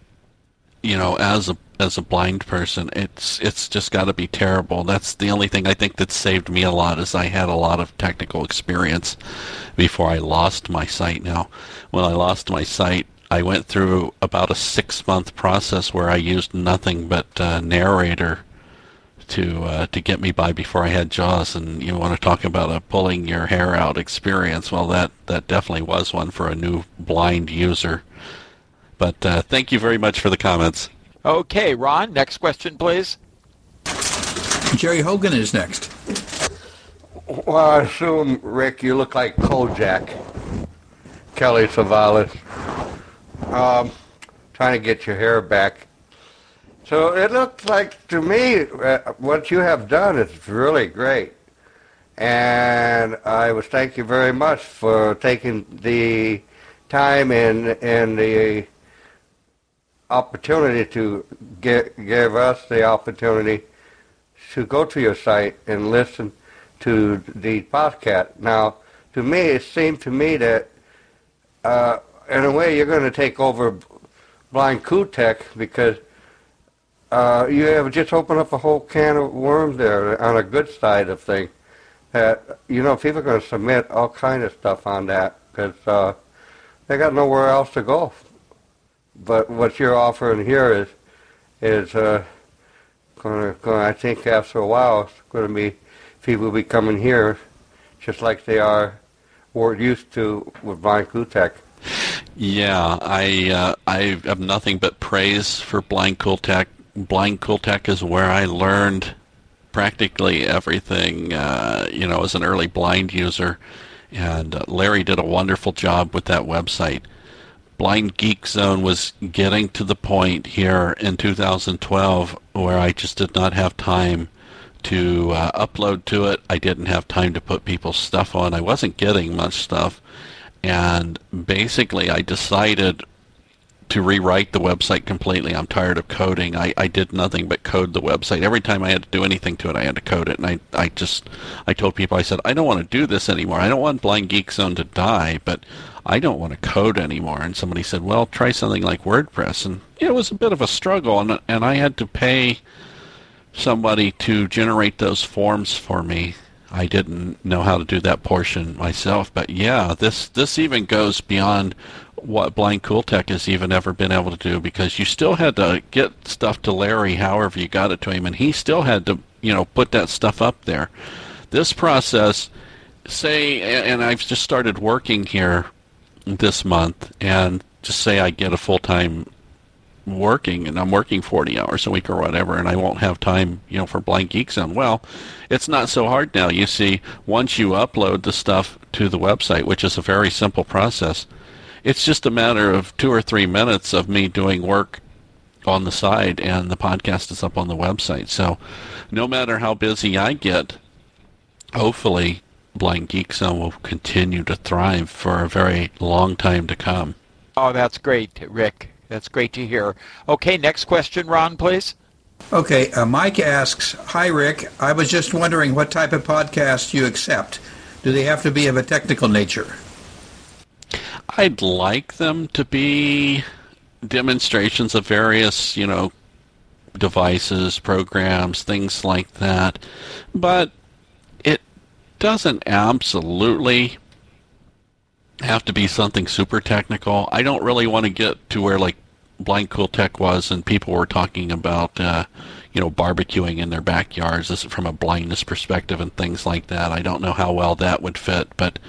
as a blind person. It's just got to be terrible. That's the only thing I think that saved me a lot, is I had a lot of technical experience before I lost my sight. Now, when I lost my sight, I went through about a 6-month process where I used nothing but narrator to get me by before I had JAWS. And you want to talk about a pulling your hair out experience? Well, that definitely was one for a new blind user. But thank you very much for the comments. Okay, Ron, next question, please. Jerry Hogan is next. Well, I assume, Rick, you look like Kojak, Kelly Savalas, trying to get your hair back. So it looks like, to me, what you have done is really great. And I would thank you very much for taking the time and the opportunity to give us the opportunity to go to your site and listen to the podcast. Now, to me, it seemed to me that in a way you're going to take over Blind Q-Tech, because you have just opened up a whole can of worms there on a good side of things. That, people are going to submit all kind of stuff on that because they got nowhere else to go. But what you're offering here is going to, I think after a while, it's going to be, people will be coming here just like they were used to with Blind Q-Tech. Yeah, I have nothing but praise for Blind Q-Tech. Blind Q-Tech is where I learned practically everything, as an early blind user. And Larry did a wonderful job with that website. Blind Geek Zone was getting to the point here in 2012 where I just did not have time to upload to it. I didn't have time to put people's stuff on. I wasn't getting much stuff. And basically I decided to rewrite the website completely. I'm tired of coding. I did nothing but code the website. Every time I had to do anything to it, I had to code it. And I told people, I said, I don't want to do this anymore. I don't want Blind Geek Zone to die, but I don't want to code anymore. And somebody said, well, try something like WordPress. And it was a bit of a struggle, and I had to pay somebody to generate those forms for me. I didn't know how to do that portion myself, but yeah, this even goes beyond what Blind Cool Tech has even ever been able to do, because you still had to get stuff to Larry however you got it to him, and he still had to, put that stuff up there. This process, and I've just started working here this month, and just say I get a full-time working, and I'm working 40 hours a week or whatever, and I won't have time, for Blind Geek Zone. Well, it's not so hard now. You see, once you upload the stuff to the website, which is a very simple process, it's just a matter of 2 or 3 minutes of me doing work on the side, and the podcast is up on the website. So no matter how busy I get, hopefully Blind Geek Zone will continue to thrive for a very long time to come. Oh, that's great, Rick. That's great to hear. Okay, next question, Ron, please. Okay, Mike asks, "Hi, Rick. I was just wondering what type of podcast you accept. Do they have to be of a technical nature?" I'd like them to be demonstrations of various, devices, programs, things like that. But it doesn't absolutely have to be something super technical. I don't really want to get to where like Blind Cool Tech was, and people were talking about barbecuing in their backyards. This is from a blindness perspective and things like that. I don't know how well that would fit, but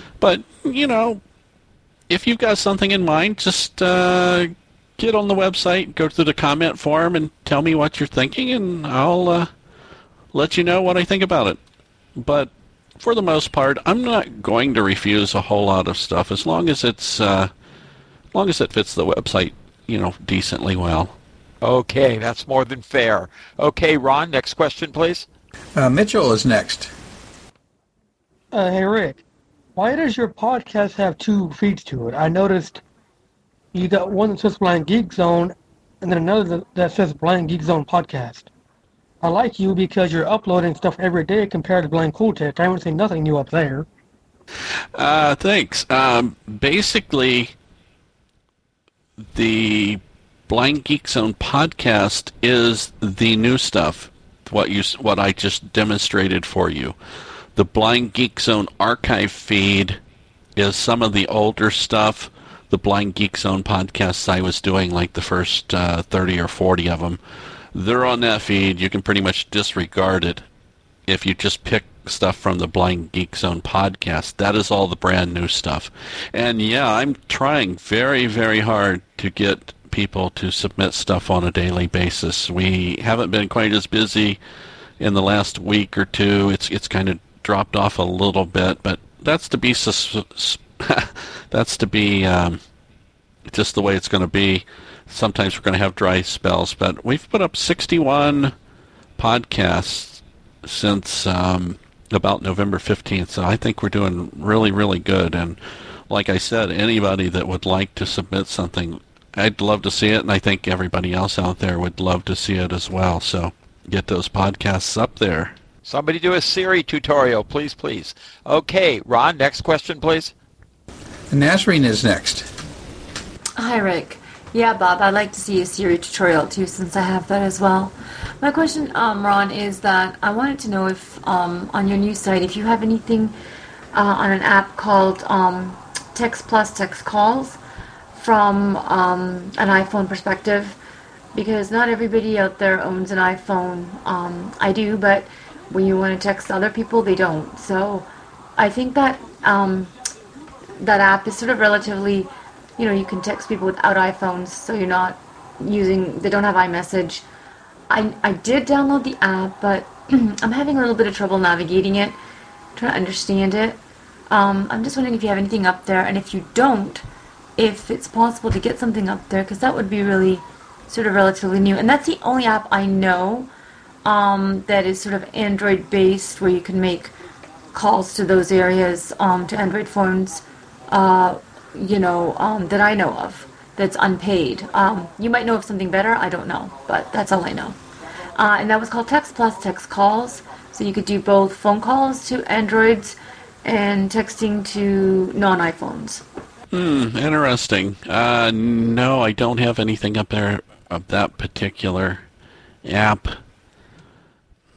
if you've got something in mind, just get on the website, go through the comment form, and tell me what you're thinking, and I'll let you know what I think about it. But for the most part, I'm not going to refuse a whole lot of stuff as long as it fits the website, decently well. Okay, that's more than fair. Okay, Ron, next question, please. Mitchell is next. Hey, Rick, why does your podcast have 2 feeds to it? I noticed you got one that says Blind Geek Zone, and then another that says Blind Geek Zone Podcast. I like you because you're uploading stuff every day compared to Blind Cool Tech. I haven't seen nothing new up there. Thanks. Basically, the Blind Geek Zone podcast is the new stuff, what I just demonstrated for you. The Blind Geek Zone archive feed is some of the older stuff. The Blind Geek Zone podcasts I was doing, like the first 30 or 40 of them, they're on that feed. You can pretty much disregard it if you just pick stuff from the Blind Geek Zone podcast. That is all the brand new stuff. And yeah, I'm trying very, very hard to get people to submit stuff on a daily basis. We haven't been quite as busy in the last week or two. It's kind of dropped off a little bit, but that's to be just the way it's going to be. Sometimes we're going to have dry spells, but we've put up 61 podcasts since about November 15th, so I think we're doing really, really good. And like I said, anybody that would like to submit something, I'd love to see it, and I think everybody else out there would love to see it as well. So get those podcasts up there. Somebody do a Siri tutorial, please, please. Okay, Ron, next question, please. Nasreen is next. Hi, Rick. Yeah, Bob, I'd like to see a Siri tutorial too, since I have that as well. My question, Ron, is that I wanted to know if on your new site, if you have anything on an app called Text Plus Text Calls from an iPhone perspective, because not everybody out there owns an iPhone. I do, but when you want to text other people, they don't. So I think that that app is sort of relatively, you can text people without iPhones, so you're not they don't have iMessage. I did download the app, but I'm having a little bit of trouble navigating it, trying to understand it. I'm just wondering if you have anything up there, and if you don't, if it's possible to get something up there, because that would be really sort of relatively new. And that's the only app I know that is sort of Android-based, where you can make calls to those areas, to Android phones, that I know of, that's unpaid. You might know of something better, I don't know, but that's all I know. And that was called Text Plus Text Calls, so you could do both phone calls to Androids and texting to non-iPhones. Interesting. No, I don't have anything up there of that particular app.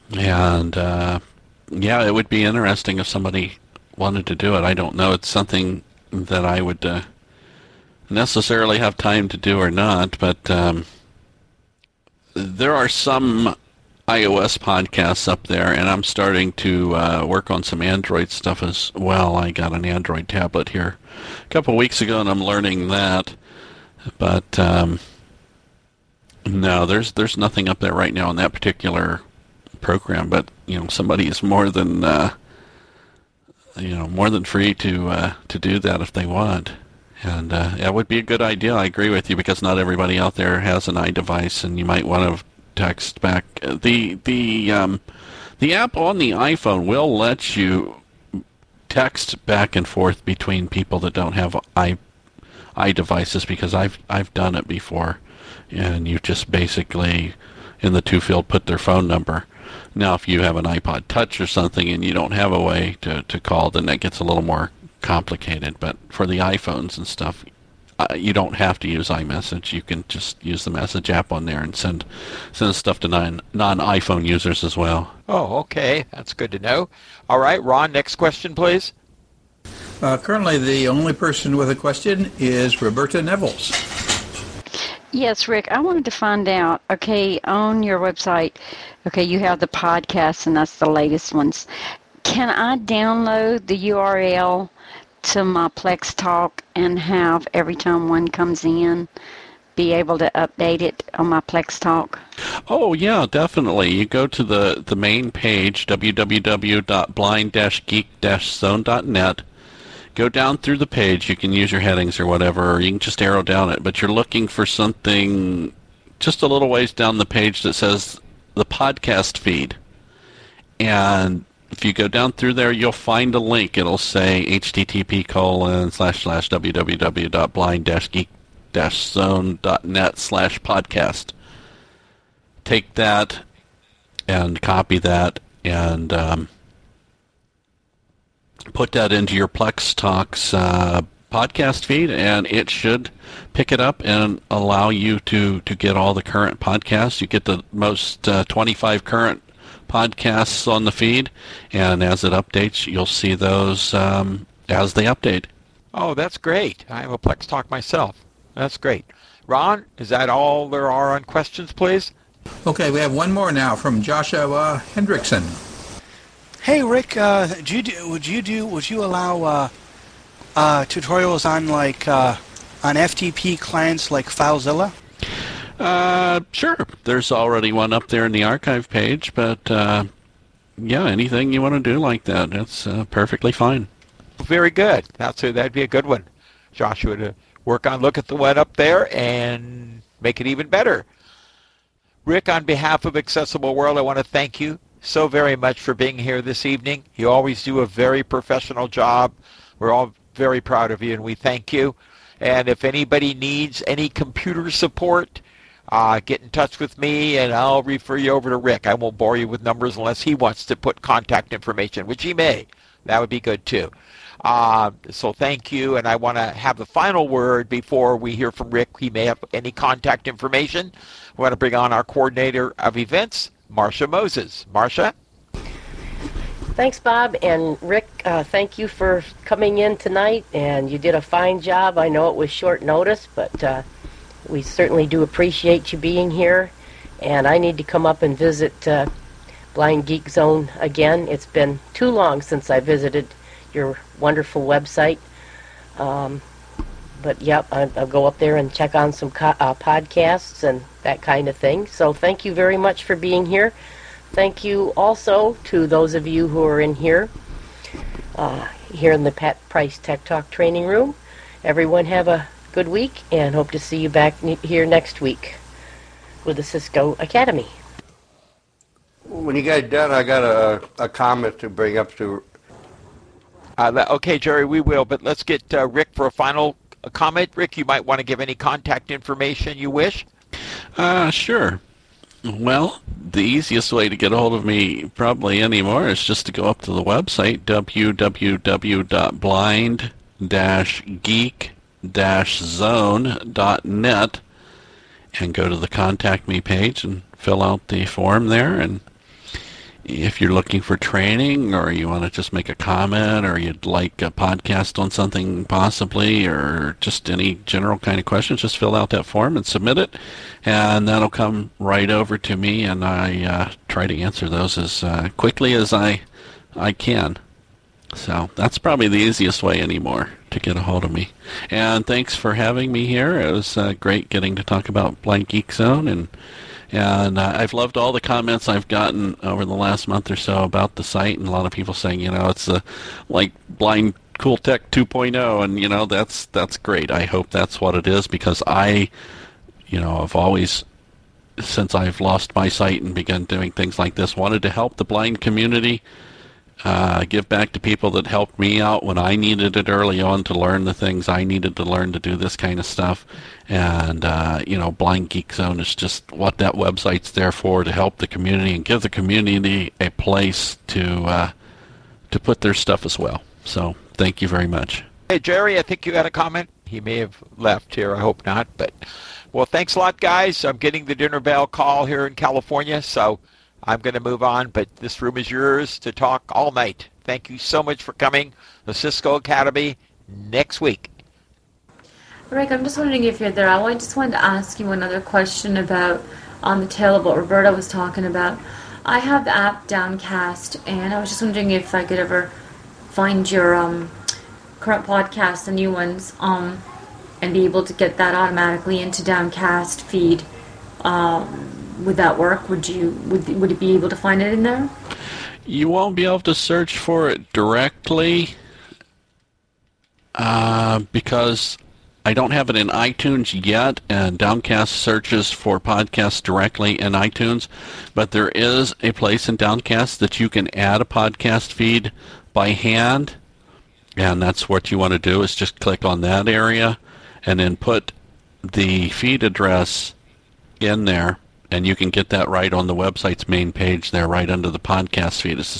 And yeah, it would be interesting if somebody wanted to do it. I don't know. It's something that I would necessarily have time to do or not, but there are some iOS podcasts up there, and I'm starting to work on some Android stuff as well. I got an Android tablet here a couple of weeks ago, and I'm learning that. But no, there's nothing up there right now in that particular program. But somebody is more than free to do that if they want. And that would be a good idea. I agree with you, because not everybody out there has an iDevice, and you might want to text back. The app on the iPhone will let you text back and forth between people that don't have iDevices, because I've done it before, and you just basically in the to field put their phone number. Now, if you have an iPod Touch or something and you don't have a way to call, then that gets a little more complicated. But for the iPhones and stuff, you don't have to use iMessage. You can just use the message app on there and send stuff to non-iPhone users as well. Oh, okay. That's good to know. All right, Ron, next question, please. Currently, the only person with a question is Roberta Nevels. Yes, Rick, I wanted to find out, okay, on your website, okay, you have the podcasts, and that's the latest ones. Can I download the URL to my Plex Talk and have, every time one comes in, be able to update it on my Plex Talk? Oh, yeah, definitely. You go to the main page, www.blind-geek-zone.net. Go down through the page. You can use your headings or whatever, or you can just arrow down it. But you're looking for something just a little ways down the page that says the podcast feed. And if you go down through there, you'll find a link. It'll say http://www.blind-geek-zone.net/podcast. Take that and copy that and put that into your Plex Talks podcast feed, and it should pick it up and allow you to get all the current podcasts. You get the most 25 current podcasts on the feed, and as it updates, you'll see those as they update. Oh, that's great. I have a Plex Talk myself. That's great. Ron, is that all there are on questions, please? Okay, we have one more now from Joshua Hendrickson. Hey Rick, would you allow tutorials on on FTP clients like FileZilla? Sure. There's already one up there in the archive page, but yeah, anything you want to do like that, that's perfectly fine. Very good. That'd be a good one, Joshua, to look at the one up there and make it even better. Rick, on behalf of Accessible World, I want to thank you so very much for being here this evening. You always do a very professional job. We're all very proud of you, and we thank you. And if anybody needs any computer support, get in touch with me, and I'll refer you over to Rick. I won't bore you with numbers unless he wants to put contact information, which he may. That would be good, too. So thank you, and I want to have the final word before we hear from Rick. He may have any contact information. We want to bring on our coordinator of events, Marcia Moses. Marcia? Thanks, Bob. And Rick, thank you for coming in tonight, and you did a fine job. I know it was short notice, but we certainly do appreciate you being here. And I need to come up and visit Blind Geek Zone again. It's been too long since I visited your wonderful website. But yep, I'll go up there and check on some podcasts and that kind of thing. So thank you very much for being here. Thank you also to those of you who are in here, here in the Pat Price Tech Talk training room. Everyone have a good week, and hope to see you back here next week with the Cisco Academy. When you guys done, I got a comment to bring up to. Okay, Jerry, we will, but let's get Rick for a final comment. Rick, you might want to give any contact information you wish. Sure. Well, the easiest way to get a hold of me probably anymore is just to go up to the website, www.blind-geek-zone.net, and go to the Contact Me page and fill out the form there. And if you're looking for training, or you want to just make a comment, or you'd like a podcast on something possibly, or just any general kind of questions, just fill out that form and submit it, and that'll come right over to me, and I try to answer those as quickly as I can. So that's probably the easiest way anymore to get a hold of me. And thanks for having me here. It was great getting to talk about Blind Geek Zone, and I've loved all the comments I've gotten over the last month or so about the site, and a lot of people saying, it's like Blind Cool Tech 2.0, and that's great. I hope that's what it is, because I've always, since I've lost my sight and begun doing things like this, wanted to help the blind community. Give back to people that helped me out when I needed it early on to learn the things I needed to learn to do this kind of stuff. And, Blind Geek Zone is just what that website's there for, to help the community and give the community a place to put their stuff as well. So thank you very much. Hey, Jerry, I think you had a comment. He may have left here. I hope not. But, well, thanks a lot, guys. I'm getting the dinner bell call here in California, so I'm going to move on, but this room is yours to talk all night. Thank you so much for coming. The Cisco Academy next week. Rick, I'm just wondering if you're there. I just wanted to ask you another question about on the tail of what Roberta was talking about. I have the app Downcast, and I was just wondering if I could ever find your current podcasts, the new ones, and be able to get that automatically into Downcast feed. Would that work? Would it be able to find it in there? You won't be able to search for it directly because I don't have it in iTunes yet, and Downcast searches for podcasts directly in iTunes. But there is a place in Downcast that you can add a podcast feed by hand, and that's what you want to do, is just click on that area and then put the feed address in there. And you can get that right on the website's main page there, right under the podcast feed. This is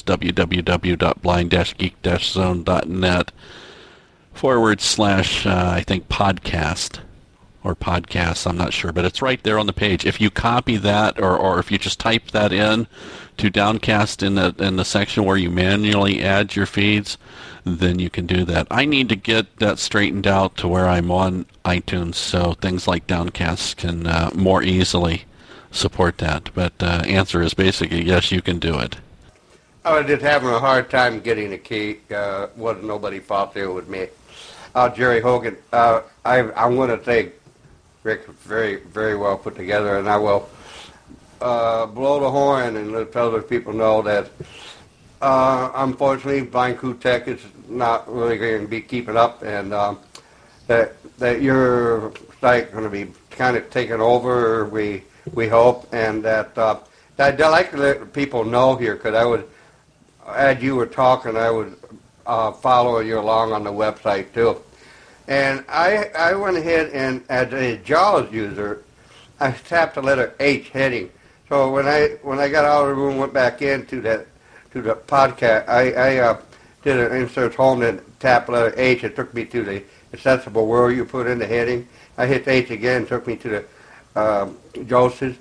www.blind-geek-zone.net / I think podcast or podcasts, I'm not sure, but it's right there on the page. If you copy that, or if you just type that in to Downcast in the section where you manually add your feeds, then you can do that. I need to get that straightened out to where I'm on iTunes, so things like Downcast can more easily support that. But answer is basically yes, you can do it. I was just having a hard time getting a key. Wasn't nobody fought there with me. Jerry Hogan, I want to thank Rick. Very, very well put together, and I will blow the horn and let other people know that unfortunately Blind Cool Tech is not really going to be keeping up, and that your site going to be kind of taken over. We hope, and that I'd like to let people know here, because I would, as you were talking, I would follow you along on the website too. And I went ahead and, as a JAWS user, I tapped the letter H, heading. So when I got out of the room, went back into the podcast, I did an insert home and tapped letter H. It took me to the accessible word you put in the heading. I hit H again, took me to the Joseph's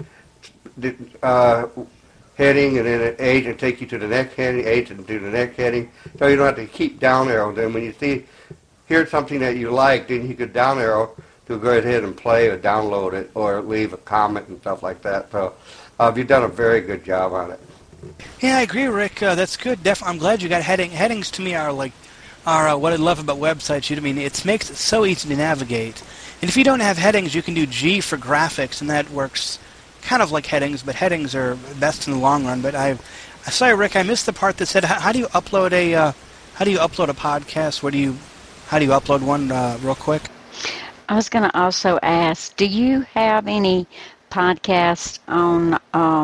heading, and then an H, and take you to the next heading, H, and to the next heading. So you don't have to keep down arrow. Then when you hear something that you like, then you could down arrow to go ahead and play or download it or leave a comment and stuff like that. So you've done a very good job on it. Yeah, I agree, Rick. That's good. I'm glad you got heading. Headings to me are what I love about websites. It makes it so easy to navigate. And if you don't have headings, you can do G for graphics, and that works kind of like headings, but headings are best in the long run. But sorry, Rick, I missed the part that said how do you upload a podcast? How do you upload one real quick? I was going to also ask, do you have any podcasts on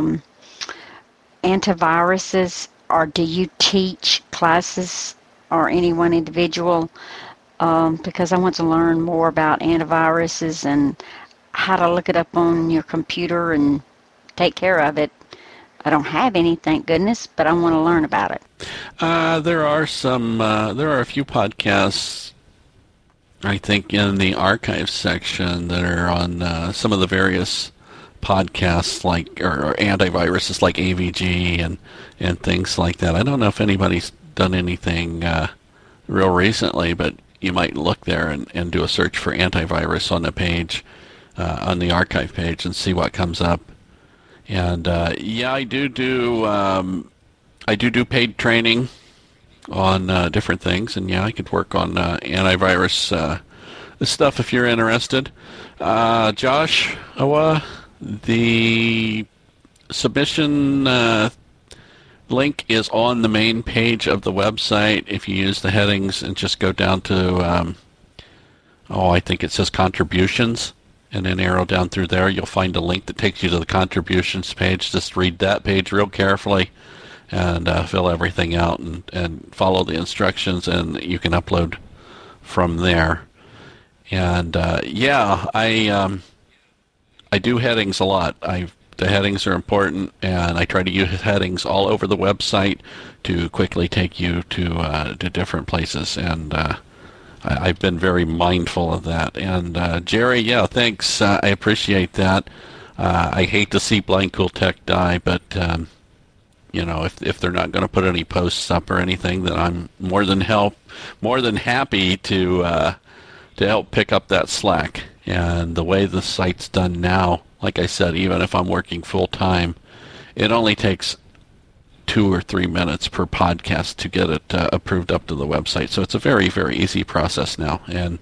antiviruses, or do you teach classes or any one individual? Because I want to learn more about antiviruses and how to look it up on your computer and take care of it. I don't have any, thank goodness, but I want to learn about it. There are a few podcasts, I think, in the archives section that are on some of the various podcasts like or antiviruses like AVG and things like that. I don't know if anybody's done anything real recently, but you might look there and do a search for antivirus on the page, on the archive page, and see what comes up. And yeah, I do paid training on different things, and yeah, I could work on antivirus stuff if you're interested. Josh, the submission link is on the main page of the website. If you use the headings and just go down to, I think it says contributions, and then arrow down through there, you'll find a link that takes you to the contributions page. Just read that page real carefully and fill everything out and follow the instructions, and you can upload from there. And yeah, I do headings a lot. The headings are important, and I try to use headings all over the website to quickly take you to different places. And I've been very mindful of that. And Jerry, yeah, thanks. I appreciate that. I hate to see Blind Cool Tech die, but you know, if they're not going to put any posts up or anything, then I'm more than happy to help pick up that slack. And the way the site's done now, like I said, even if I'm working full time, it only takes 2 or 3 minutes per podcast to get it approved up to the website. So it's a very, very easy process now. And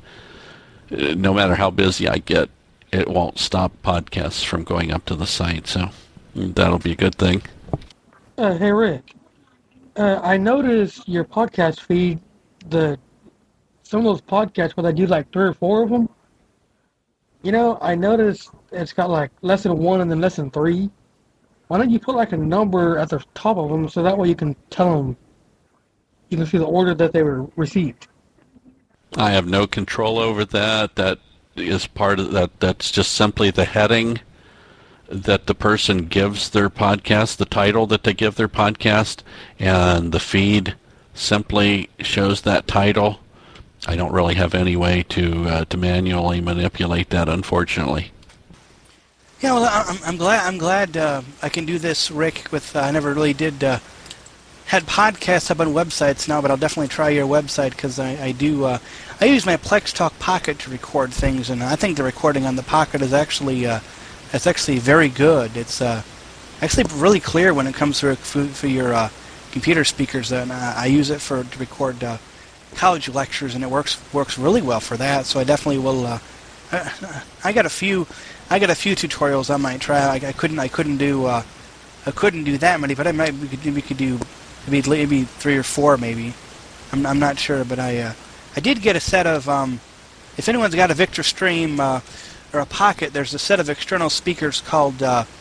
no matter how busy I get, it won't stop podcasts from going up to the site. So that'll be a good thing. Hey, Rick. I noticed your podcast feed, some of those podcasts where they do like 3 or 4 of them. You know, I noticed it's got like lesson 1 and then lesson 3. Why don't you put like a number at the top of them so that way you can tell them, you can see the order that they were received? I have no control over that. That is part of that. That's just simply the heading that the person gives their podcast, the title that they give their podcast, and the feed simply shows that title. I don't really have any way to manually manipulate that, unfortunately. Yeah, well, I'm glad I can do this, Rick. I never really did had podcasts up on websites now, but I'll definitely try your website because I use my Plex Talk Pocket to record things, and I think the recording on the Pocket is actually very good. It's actually really clear when it comes for your computer speakers, and I use it to record college lectures, and it works really well for that. So I definitely will. I got a few tutorials I might try. I couldn't do that many, but we could do maybe 3 or 4 maybe. I'm not sure, but I did get a set of if anyone's got a Victor Stream or a Pocket, there's a set of external speakers called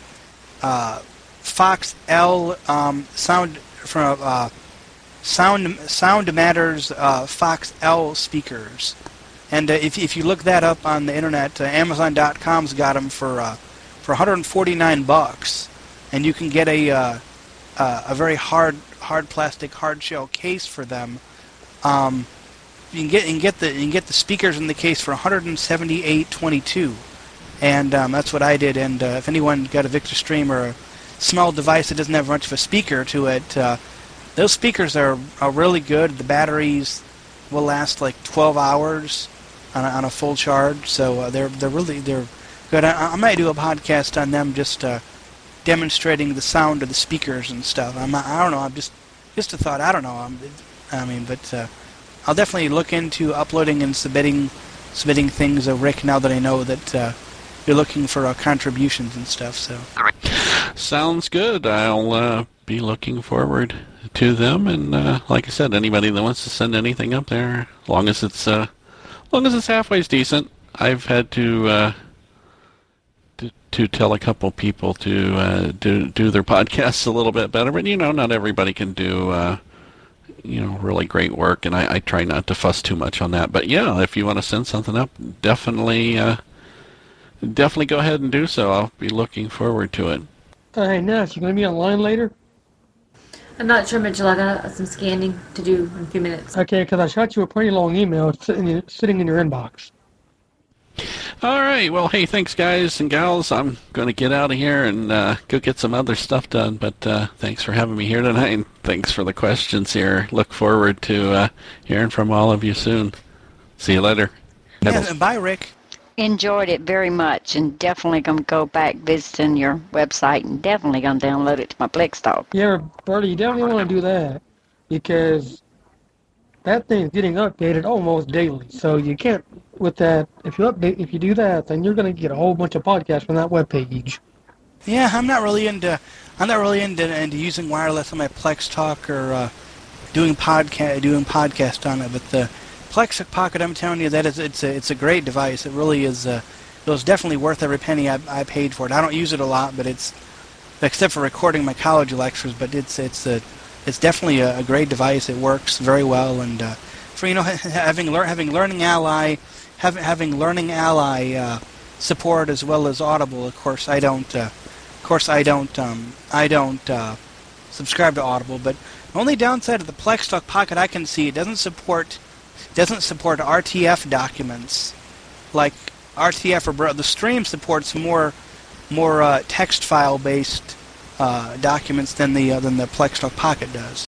Fox L Sound from Sound Matters Fox L speakers. And if you look that up on the internet, Amazon.com's got them for $149, and you can get a very hard plastic hard shell case for them. You can get the speakers in the case for $178.22, and that's what I did. And if anyone got a Victor Stream or a small device that doesn't have much of a speaker to it, those speakers are really good. The batteries will last like 12 hours on a full charge, so they're good. I might do a podcast on them, just demonstrating the sound of the speakers and stuff. I don't know. I'm just a thought. I don't know. But I'll definitely look into uploading and submitting things, Rick. Now that I know that you're looking for contributions and stuff. So sounds good. I'll be looking forward to them. And like I said, anybody that wants to send anything up there, as long as it's halfway decent. I've had to tell a couple people to do their podcasts a little bit better, but not everybody can do really great work, and I try not to fuss too much on that. But yeah, if you want to send something up, definitely go ahead and do so. I'll be looking forward to it. Hey, Ness, you going to be online later? I'm not sure, Mitchell. I got some scanning to do in a few minutes. Okay, because I shot you a pretty long email sitting in your inbox. All right. Well, hey, thanks, guys and gals. I'm going to get out of here and go get some other stuff done. But thanks for having me here tonight, and thanks for the questions here. Look forward to hearing from all of you soon. See you later. Yeah, and bye, Rick. Enjoyed it very much, and definitely going to go back visiting your website, and definitely going to download it to my Plextalk. Yeah, Bertie, you definitely want to do that because that thing's getting updated almost daily. So you can't, with that, if you do that, then you're going to get a whole bunch of podcasts from that webpage. Yeah, I'm not really into using wireless on my Plex Talk or doing podcast on it. But the Plex Pocket, I'm telling you, it's a great device. It really is. It was definitely worth every penny I paid for it. I don't use it a lot, but it's except for recording my college lectures. But it's definitely a great device. It works very well, and for having Learning Ally. Having Learning Ally support as well as Audible. Of course, I don't subscribe to Audible. But the only downside of the Plex Talk Pocket I can see, it doesn't support RTF documents. Like RTF or the stream supports more text file based documents than the Plex Talk Pocket does.